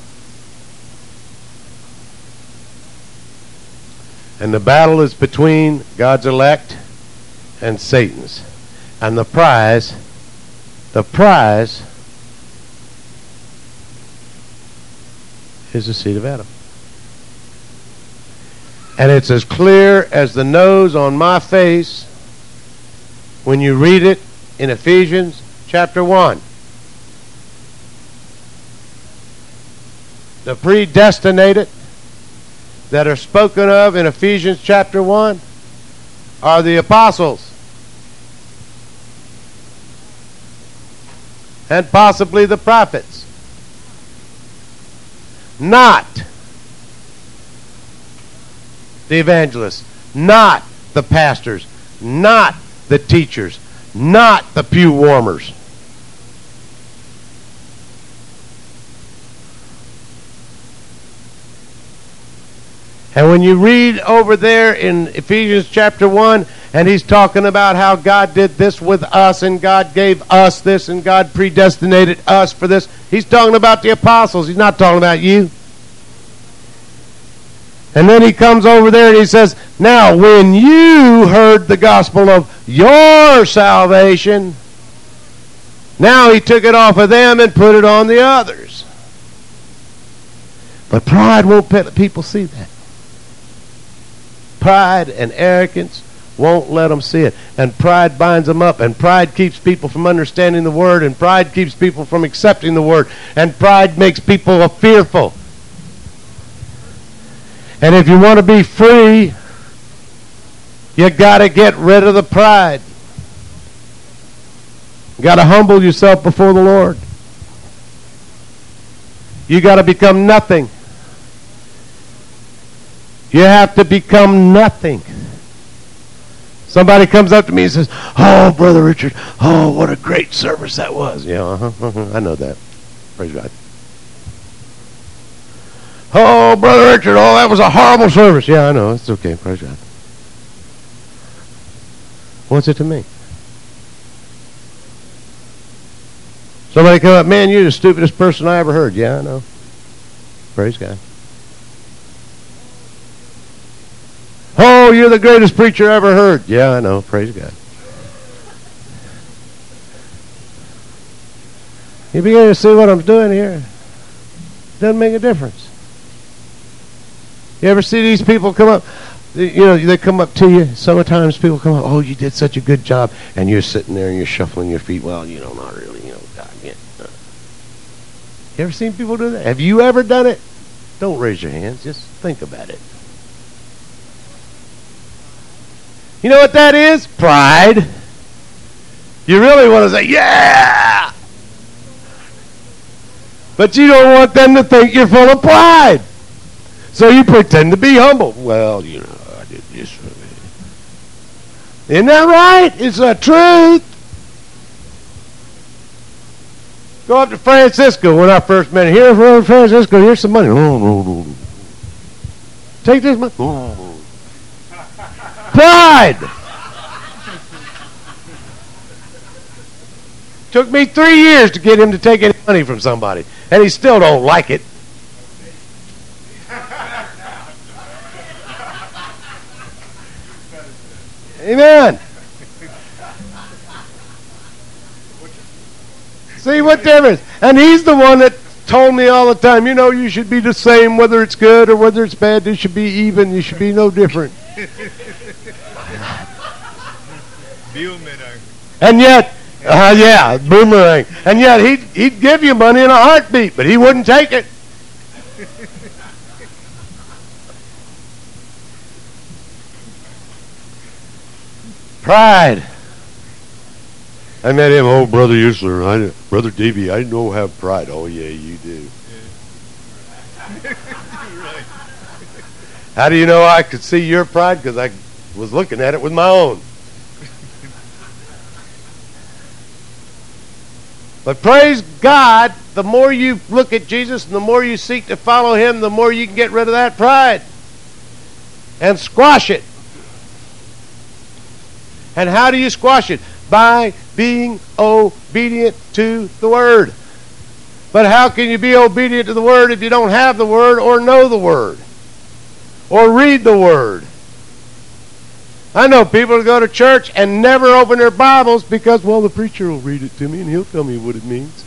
And the battle is between God's elect and Satan's. And the prize is the seed of Adam. And it's as clear as the nose on my face when you read it in Ephesians chapter 1. The predestinated that are spoken of in Ephesians chapter 1 are the apostles and possibly the prophets, not the evangelists, not the pastors, not the teachers, not the pew warmers. And when you read over there in Ephesians chapter 1, and he's talking about how God did this with us, and God gave us this, and God predestinated us for this, he's talking about the apostles. He's not talking about you. And then he comes over there and he says, now when you heard the gospel of your salvation, now he took it off of them and put it on the others. But pride won't let people see that. Pride and arrogance won't let them see it. And pride binds them up. And pride keeps people from understanding the word. And pride keeps people from accepting the word. And pride makes people fearful. And if you want to be free, you got to get rid of the pride. You got to humble yourself before the Lord. You got to become nothing. You have to become nothing. Somebody comes up to me and says, "Oh, Brother Richard, oh, what a great service that was." Yeah, I know that. Praise God. "Oh, Brother Richard, oh, that was a horrible service." Yeah, I know. It's okay. Praise God. What's it to me? Somebody come up, "Man, you're the stupidest person I ever heard." Yeah, I know. Praise God. "Oh, you're the greatest preacher I ever heard." Yeah, I know. Praise God. You begin to see what I'm doing here? Doesn't make a difference. You ever see these people come up? You know, they come up to you. Sometimes people come up, "Oh, you did such a good job," and you're sitting there and you're shuffling your feet. "Well, you know, not really. You know, God, yeah." You ever seen people do that? Have you ever done it? Don't raise your hands. Just think about it. You know what that is? Pride. You really want to say, "Yeah!" But you don't want them to think you're full of pride. So you pretend to be humble. "Well, you know, I did this for me." Isn't that right? It's the truth. Go up to Francisco when I first met him. "Here, Francisco, here's some money." No. "Take this money." No. Pride. Took me 3 years to get him to take any money from somebody, and he still don't like it. Amen. See what difference? And he's the one that told me all the time, "You know, you should be the same, whether it's good or whether it's bad. You should be even. You should be no different." And yet, boomerang. And yet he'd give you money in a heartbeat, but he wouldn't take it. Pride. I met him, "Oh, Brother Usler, Brother Davey, I know have pride." "Oh, yeah, you do." "How do you know I could see your pride?" "Because I was looking at it with my own." But praise God, the more you look at Jesus and the more you seek to follow him, the more you can get rid of that pride and squash it. And how do you squash it? By being obedient to the Word. But how can you be obedient to the Word if you don't have the Word or know the Word or read the Word? I know people who go to church and never open their Bibles because, well, the preacher will read it to me and he'll tell me what it means.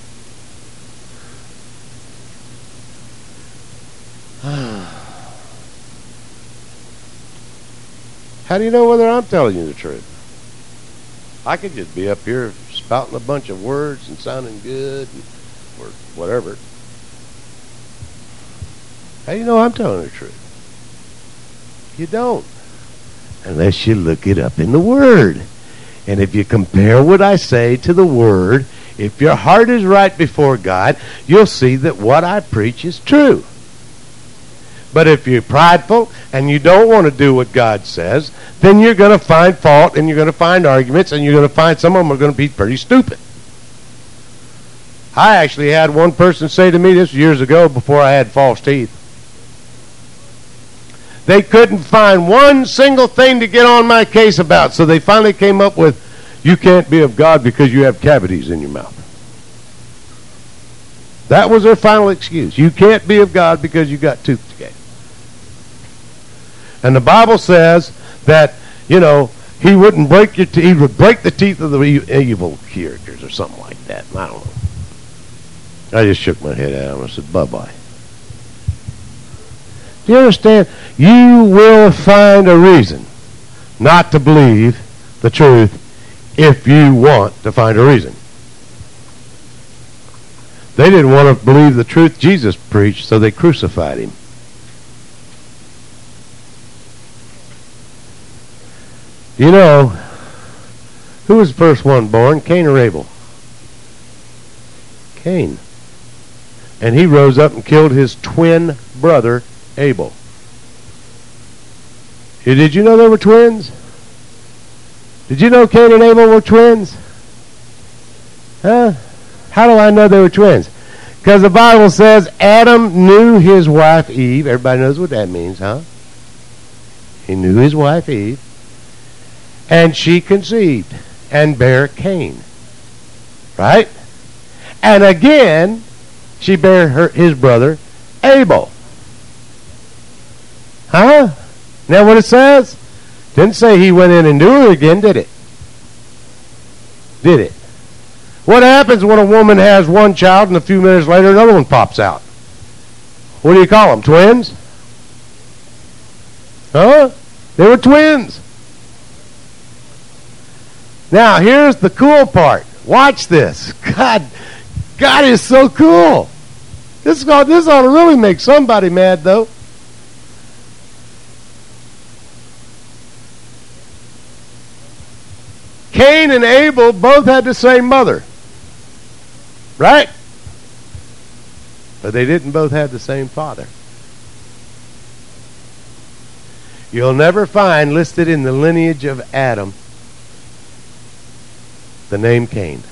How do you know whether I'm telling you the truth? I could just be up here spouting a bunch of words and sounding good or whatever. How do you know I'm telling the truth? You don't. Unless you look it up in the Word. And if you compare what I say to the Word, if your heart is right before God, you'll see that what I preach is true. But if you're prideful and you don't want to do what God says, then you're going to find fault and you're going to find arguments and you're going to find some of them are going to be pretty stupid. I actually had one person say to me, this was years ago before I had false teeth. They couldn't find one single thing to get on my case about, so they finally came up with, "You can't be of God because you have cavities in your mouth." That was their final excuse. You can't be of God because you got tooth decay. And the Bible says that, you know, he wouldn't break your teeth. He would break the teeth of the evil characters or something like that. I don't know. I just shook my head at him and said, "Bye-bye." Do you understand? You will find a reason not to believe the truth if you want to find a reason. They didn't want to believe the truth Jesus preached, so they crucified him. You know, who was the first one born, Cain or Abel? Cain. And he rose up and killed his twin brother, Abel. Did you know they were twins? Did you know Cain and Abel were twins? Huh? How do I know they were twins? Because the Bible says Adam knew his wife Eve. Everybody knows what that means, huh? He knew his wife Eve. And she conceived and bare Cain. Right? And again, she bare his brother Abel. Huh? Now what it says? Didn't say he went in and knew her again, did it? Did it? What happens when a woman has one child and a few minutes later another one pops out? What do you call them? Twins? Huh? They were twins. Now here's the cool part. Watch this. God is so cool. This ought to really make somebody mad, though. Cain and Abel both had the same mother. Right? But they didn't both have the same father. You'll never find listed in the lineage of Adam the name Cain.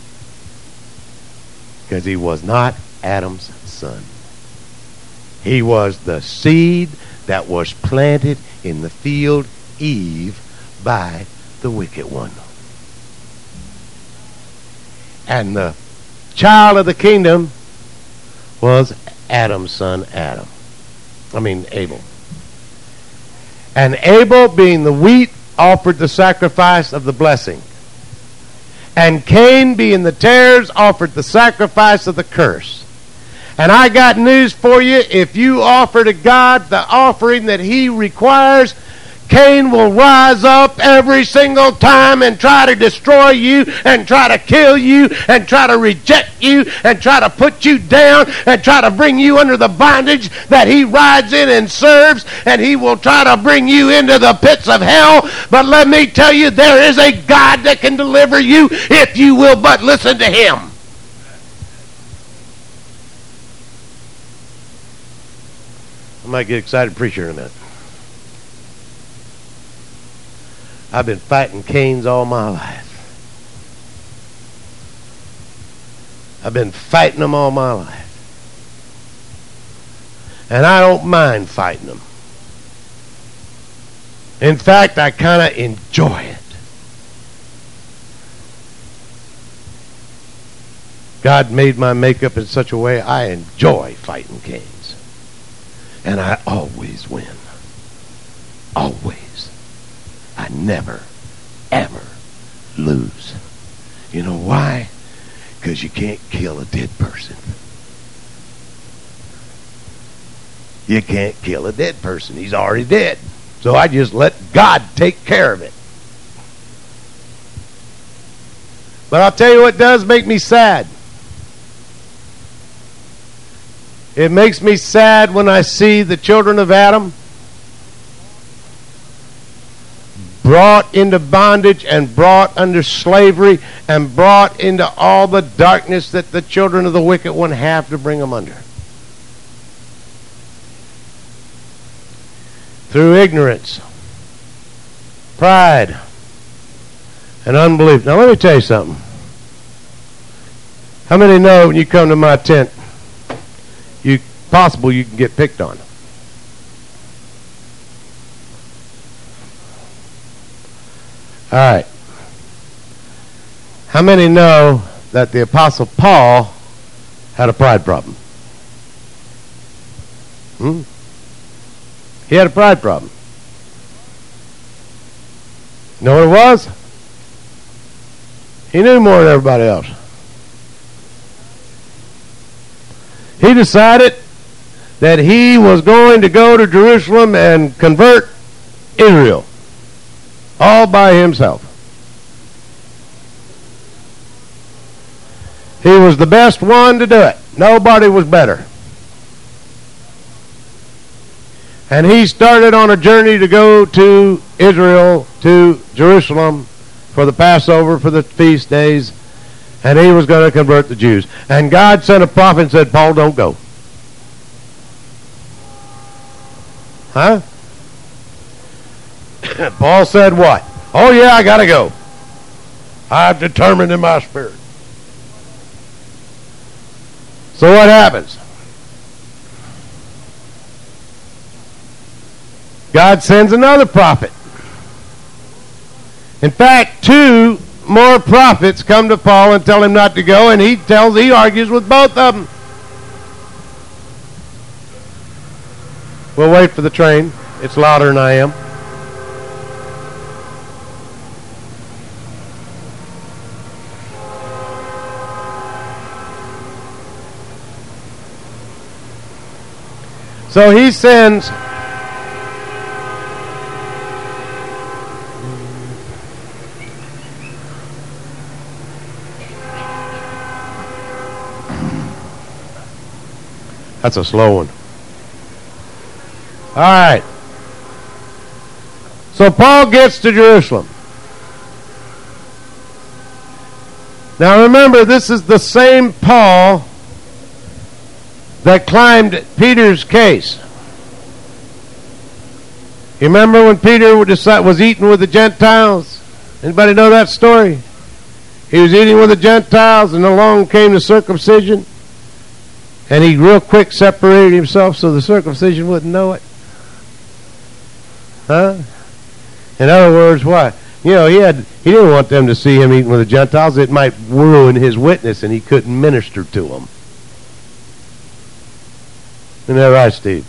Because he was not Adam's son. He was the seed that was planted in the field Eve by the wicked one. And the child of the kingdom was Adam's son Abel. And Abel, being the wheat, offered the sacrifice of the blessing. And Cain, being the tares, offered the sacrifice of the curse. And I got news for you. If you offer to God the offering that he requires, Cain will rise up every single time and try to destroy you and try to kill you and try to reject you and try to put you down and try to bring you under the bondage that he rides in and serves, and he will try to bring you into the pits of hell. But let me tell you, there is a God that can deliver you if you will but listen to him. I might get excited preacher in a minute. I've been fighting Cains all my life. I've been fighting them all my life. And I don't mind fighting them. In fact, I kind of enjoy it. God made my makeup in such a way I enjoy fighting Cains. And I always win. Always. I never, ever lose. You know why? Because you can't kill a dead person. You can't kill a dead person. He's already dead. So I just let God take care of it. But I'll tell you what does make me sad. It makes me sad when I see the children of Adam brought into bondage and brought under slavery and brought into all the darkness that the children of the wicked one have to bring them under. Through ignorance, pride, and unbelief. Now let me tell you something. How many know when you come to my tent, you can get picked on? All right. How many know that the Apostle Paul had a pride problem? He had a pride problem. You know what it was? He knew more than everybody else. He decided that he was going to go to Jerusalem and convert Israel. All by himself. He was the best one to do it. Nobody was better. And he started on a journey to go to Israel, to Jerusalem, for the Passover, for the feast days. And he was going to convert the Jews. And God sent a prophet and said, Paul, don't go. Huh? Paul said what? Oh yeah, I gotta go. I've determined in my spirit. So what happens? God sends another prophet. In fact, 2 more prophets come to Paul and tell him not to go, and he argues with both of them. We'll wait for the train. It's louder than I am. So he sends That's a slow one. All right. So Paul gets to Jerusalem. Now remember, this is the same Paul that climbed Peter's case. You remember when Peter was eating with the Gentiles? Anybody know that story? He was eating with the Gentiles, and along came the circumcision. And he real quick separated himself so the circumcision wouldn't know it. Huh? In other words, what? You know, he didn't want them to see him eating with the Gentiles. It might ruin his witness, and he couldn't minister to them. Isn't that right, Steve?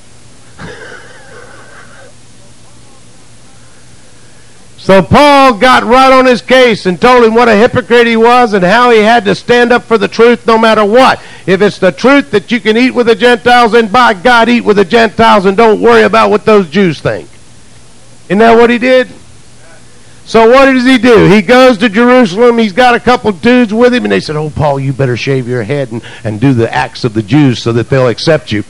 So Paul got right on his case and told him what a hypocrite he was and how he had to stand up for the truth no matter what. If it's the truth that you can eat with the Gentiles, then by God, eat with the Gentiles and don't worry about what those Jews think. Isn't that what he did? So what does he do? He goes to Jerusalem. He's got a couple dudes with him, and they said, "Oh, Paul, you better shave your head and do the acts of the Jews so that they'll accept you."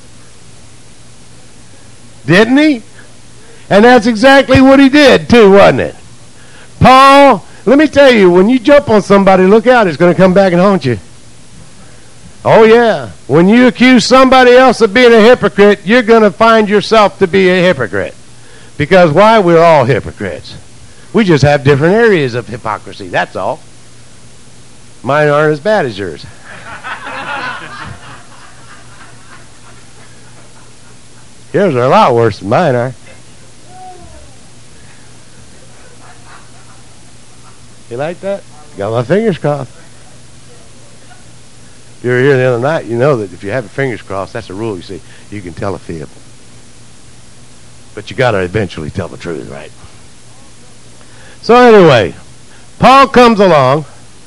Didn't he? And that's exactly what he did, too, wasn't it? Paul, let me tell you, when you jump on somebody, look out, it's going to come back and haunt you. Oh, yeah. When you accuse somebody else of being a hypocrite, you're going to find yourself to be a hypocrite. Because why? We're all hypocrites. We just have different areas of hypocrisy, that's all. Mine aren't as bad as yours. Yours are a lot worse than mine are. You like that? Got my fingers crossed. If you were here the other night, you know that if you have your fingers crossed, that's a rule, you see. You can tell a fib. But you got to eventually tell the truth, right? So anyway, Paul comes along,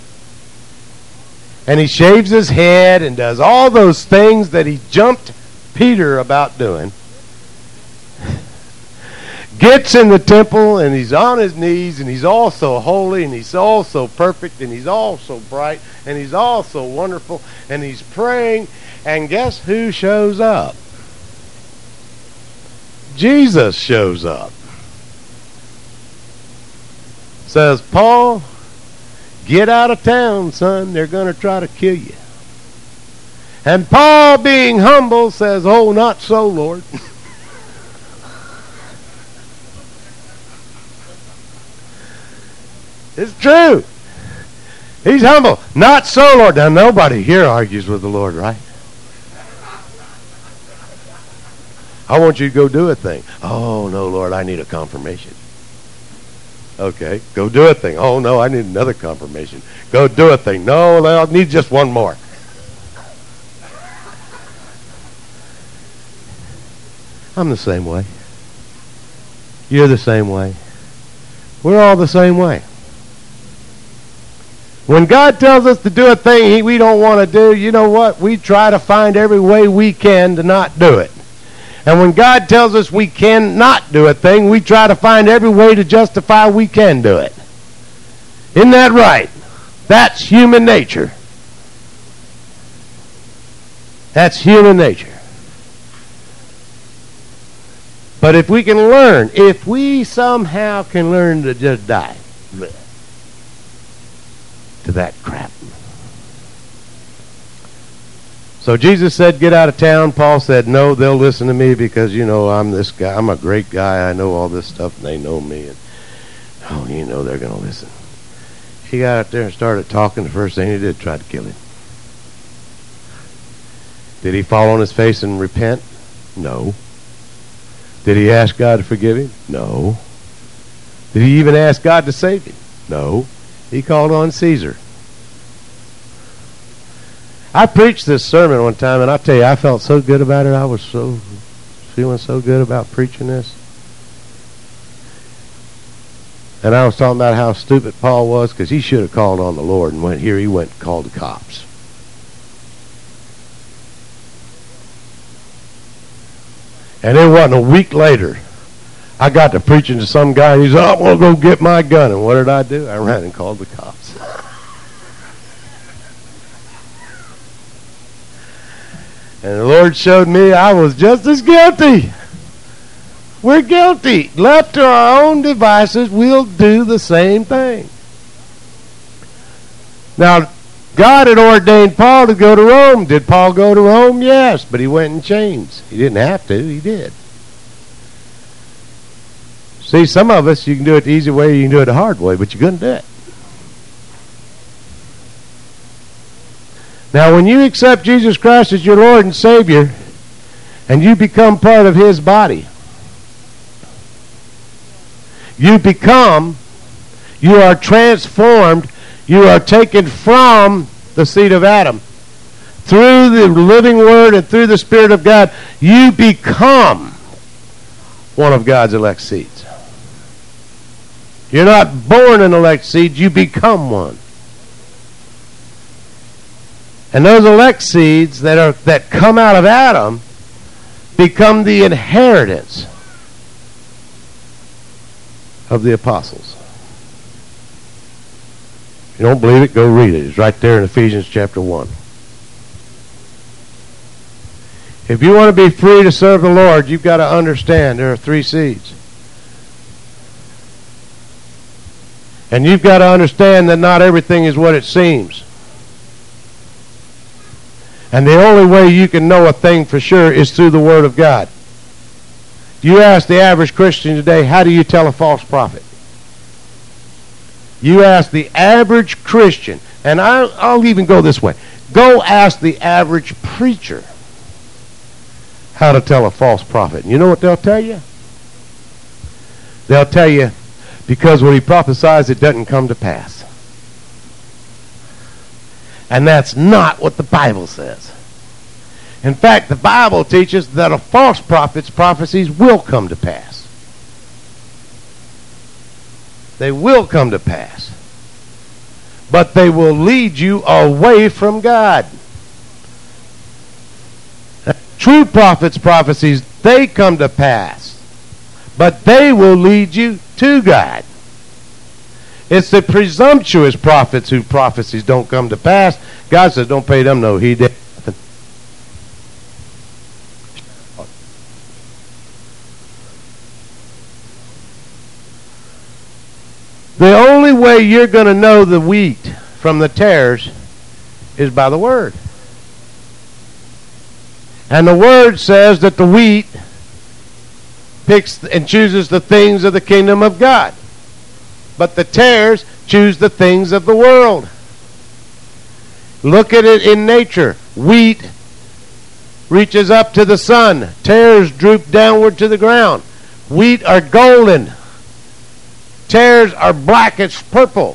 and he shaves his head and does all those things that he jumped Peter about doing. Gets in the temple, and he's on his knees, and he's all so holy, and he's all so perfect, and he's all so bright, and he's all so wonderful, and he's praying, and guess who shows up? Jesus shows up. Says, "Paul, get out of town, son. They're going to try to kill you." And Paul, being humble, says, "Oh, not so, Lord." It's true. He's humble. Not so, Lord. Now, nobody here argues with the Lord, right? I want you to go do a thing. Oh, no, Lord, I need a confirmation. Okay, go do a thing. Oh, no, I need another confirmation. Go do a thing. No, I need just one more. I'm the same way. You're the same way. We're all the same way. When God tells us to do a thing we don't want to do, you know what? We try to find every way we can to not do it. And when God tells us we cannot do a thing, we try to find every way to justify we can do it. Isn't that right? That's human nature. That's human nature. But if we can learn, if we somehow can learn to just die to that crap. So Jesus said, "Get out of town." Paul said, "No, they'll listen to me because, you know, I'm this guy. I'm a great guy. I know all this stuff, and they know me." And Oh, you know they're going to listen. He got out there and started talking. The first thing he did, tried to kill him. Did he fall on his face and repent? No. Did he ask God to forgive him? No. Did he even ask God to save him? No. He called on Caesar. I preached this sermon one time, and I tell you, I felt so good about it. I was feeling so good about preaching this. And I was talking about how stupid Paul was, because he should have called on the Lord, and he went and called the cops. And it wasn't a week later, I got to preaching to some guy, and he said, "Oh, I'm going to go get my gun." And what did I do? I ran and called the cops. And the Lord showed me I was just as guilty. We're guilty. Left to our own devices, we'll do the same thing. Now, God had ordained Paul to go to Rome. Did Paul go to Rome? Yes, but he went in chains. He didn't have to. He did. See, some of us, you can do it the easy way, you can do it the hard way, but you couldn't do it. Now, when you accept Jesus Christ as your Lord and Savior, and you become part of His body, you are transformed, you are taken from the seed of Adam. Through the living Word and through the Spirit of God, you become one of God's elect seeds. You're not born an elect seed, you become one. And those elect seeds that come out of Adam become the inheritance of the apostles. If you don't believe it, go read it. It's right there in Ephesians chapter 1. If you want to be free to serve the Lord, you've got to understand there are 3 seeds. And you've got to understand that not everything is what it seems. And the only way you can know a thing for sure is through the Word of God. You ask the average Christian today, how do you tell a false prophet? You ask the average Christian, and I'll even go this way. Go ask the average preacher how to tell a false prophet. And you know what they'll tell you? They'll tell you, because when he prophesies, it doesn't come to pass. And that's not what the Bible says. In fact, the Bible teaches that a false prophet's prophecies will come to pass. They will come to pass. But they will lead you away from God. True prophets' prophecies, they come to pass. But they will lead you to God. It's the presumptuous prophets whose prophecies don't come to pass. God says, don't pay them no heed. The only way you're going to know the wheat from the tares is by the Word. And the Word says that the wheat picks and chooses the things of the kingdom of God. But the tares choose the things of the world. Look at it in nature. Wheat reaches up to the sun. Tares droop downward to the ground. Wheat are golden. Tares are blackish purple.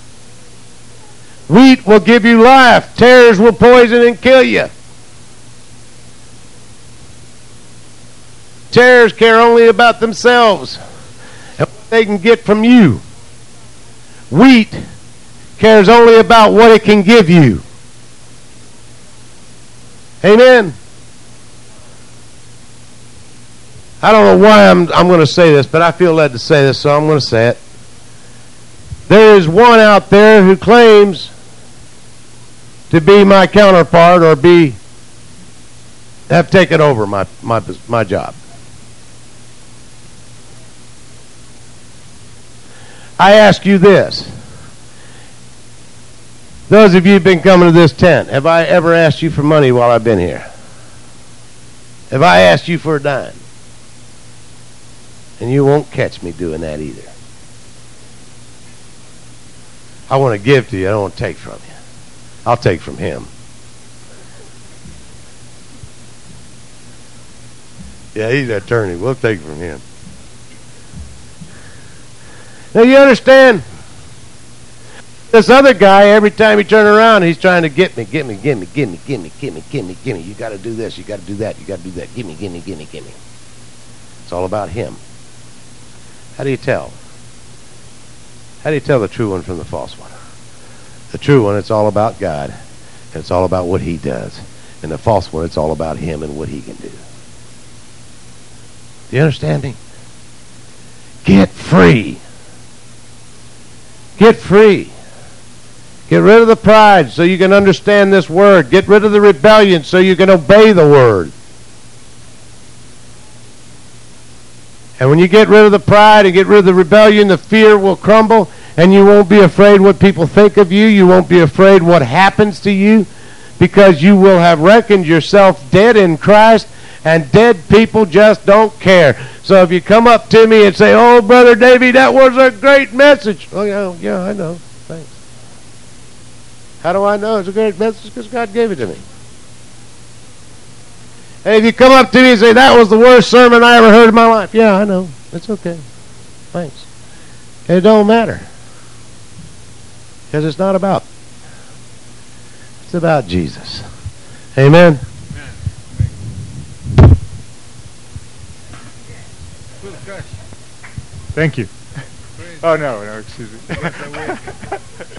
Wheat will give you life. Tares will poison and kill you. Tares care only about themselves and what they can get from you. Wheat cares only about what it can give you. Amen. I don't know why I'm going to say this, but I feel led to say this, so I'm going to say it. There is one out there who claims to be my counterpart or have taken over my job. I ask you this. Those of you who've been coming to this tent, have I ever asked you for money while I've been here? Have I asked you for a dime? And you won't catch me doing that either. I want to give to you. I don't want to take from you. I'll take from him. Yeah, he's an attorney. We'll take from him. Now, you understand? This other guy, every time he turns around, he's trying to get me. You got to do this. You got to do that. You got to do that. Give me. It's all about him. How do you tell? How do you tell the true one from the false one? The true one, it's all about God, and it's all about what he does. And the false one, it's all about him and what he can do. Do you understand me? Get free. Get free. Get rid of the pride so you can understand this word. Get rid of the rebellion so you can obey the word. And when you get rid of the pride and get rid of the rebellion, the fear will crumble, and you won't be afraid what people think of you. You won't be afraid what happens to you, because you will have reckoned yourself dead in Christ, and dead people just don't care. So if you come up to me and say, "Oh, Brother Davy, that was a great message." Oh, yeah, I know. Thanks. How do I know it's a great message? Because God gave it to me. And if you come up to me and say, "That was the worst sermon I ever heard in my life." Yeah, I know. It's okay. Thanks. It don't matter. Because it's not about. It's about Jesus. Amen. Thank you. Oh, no, excuse me.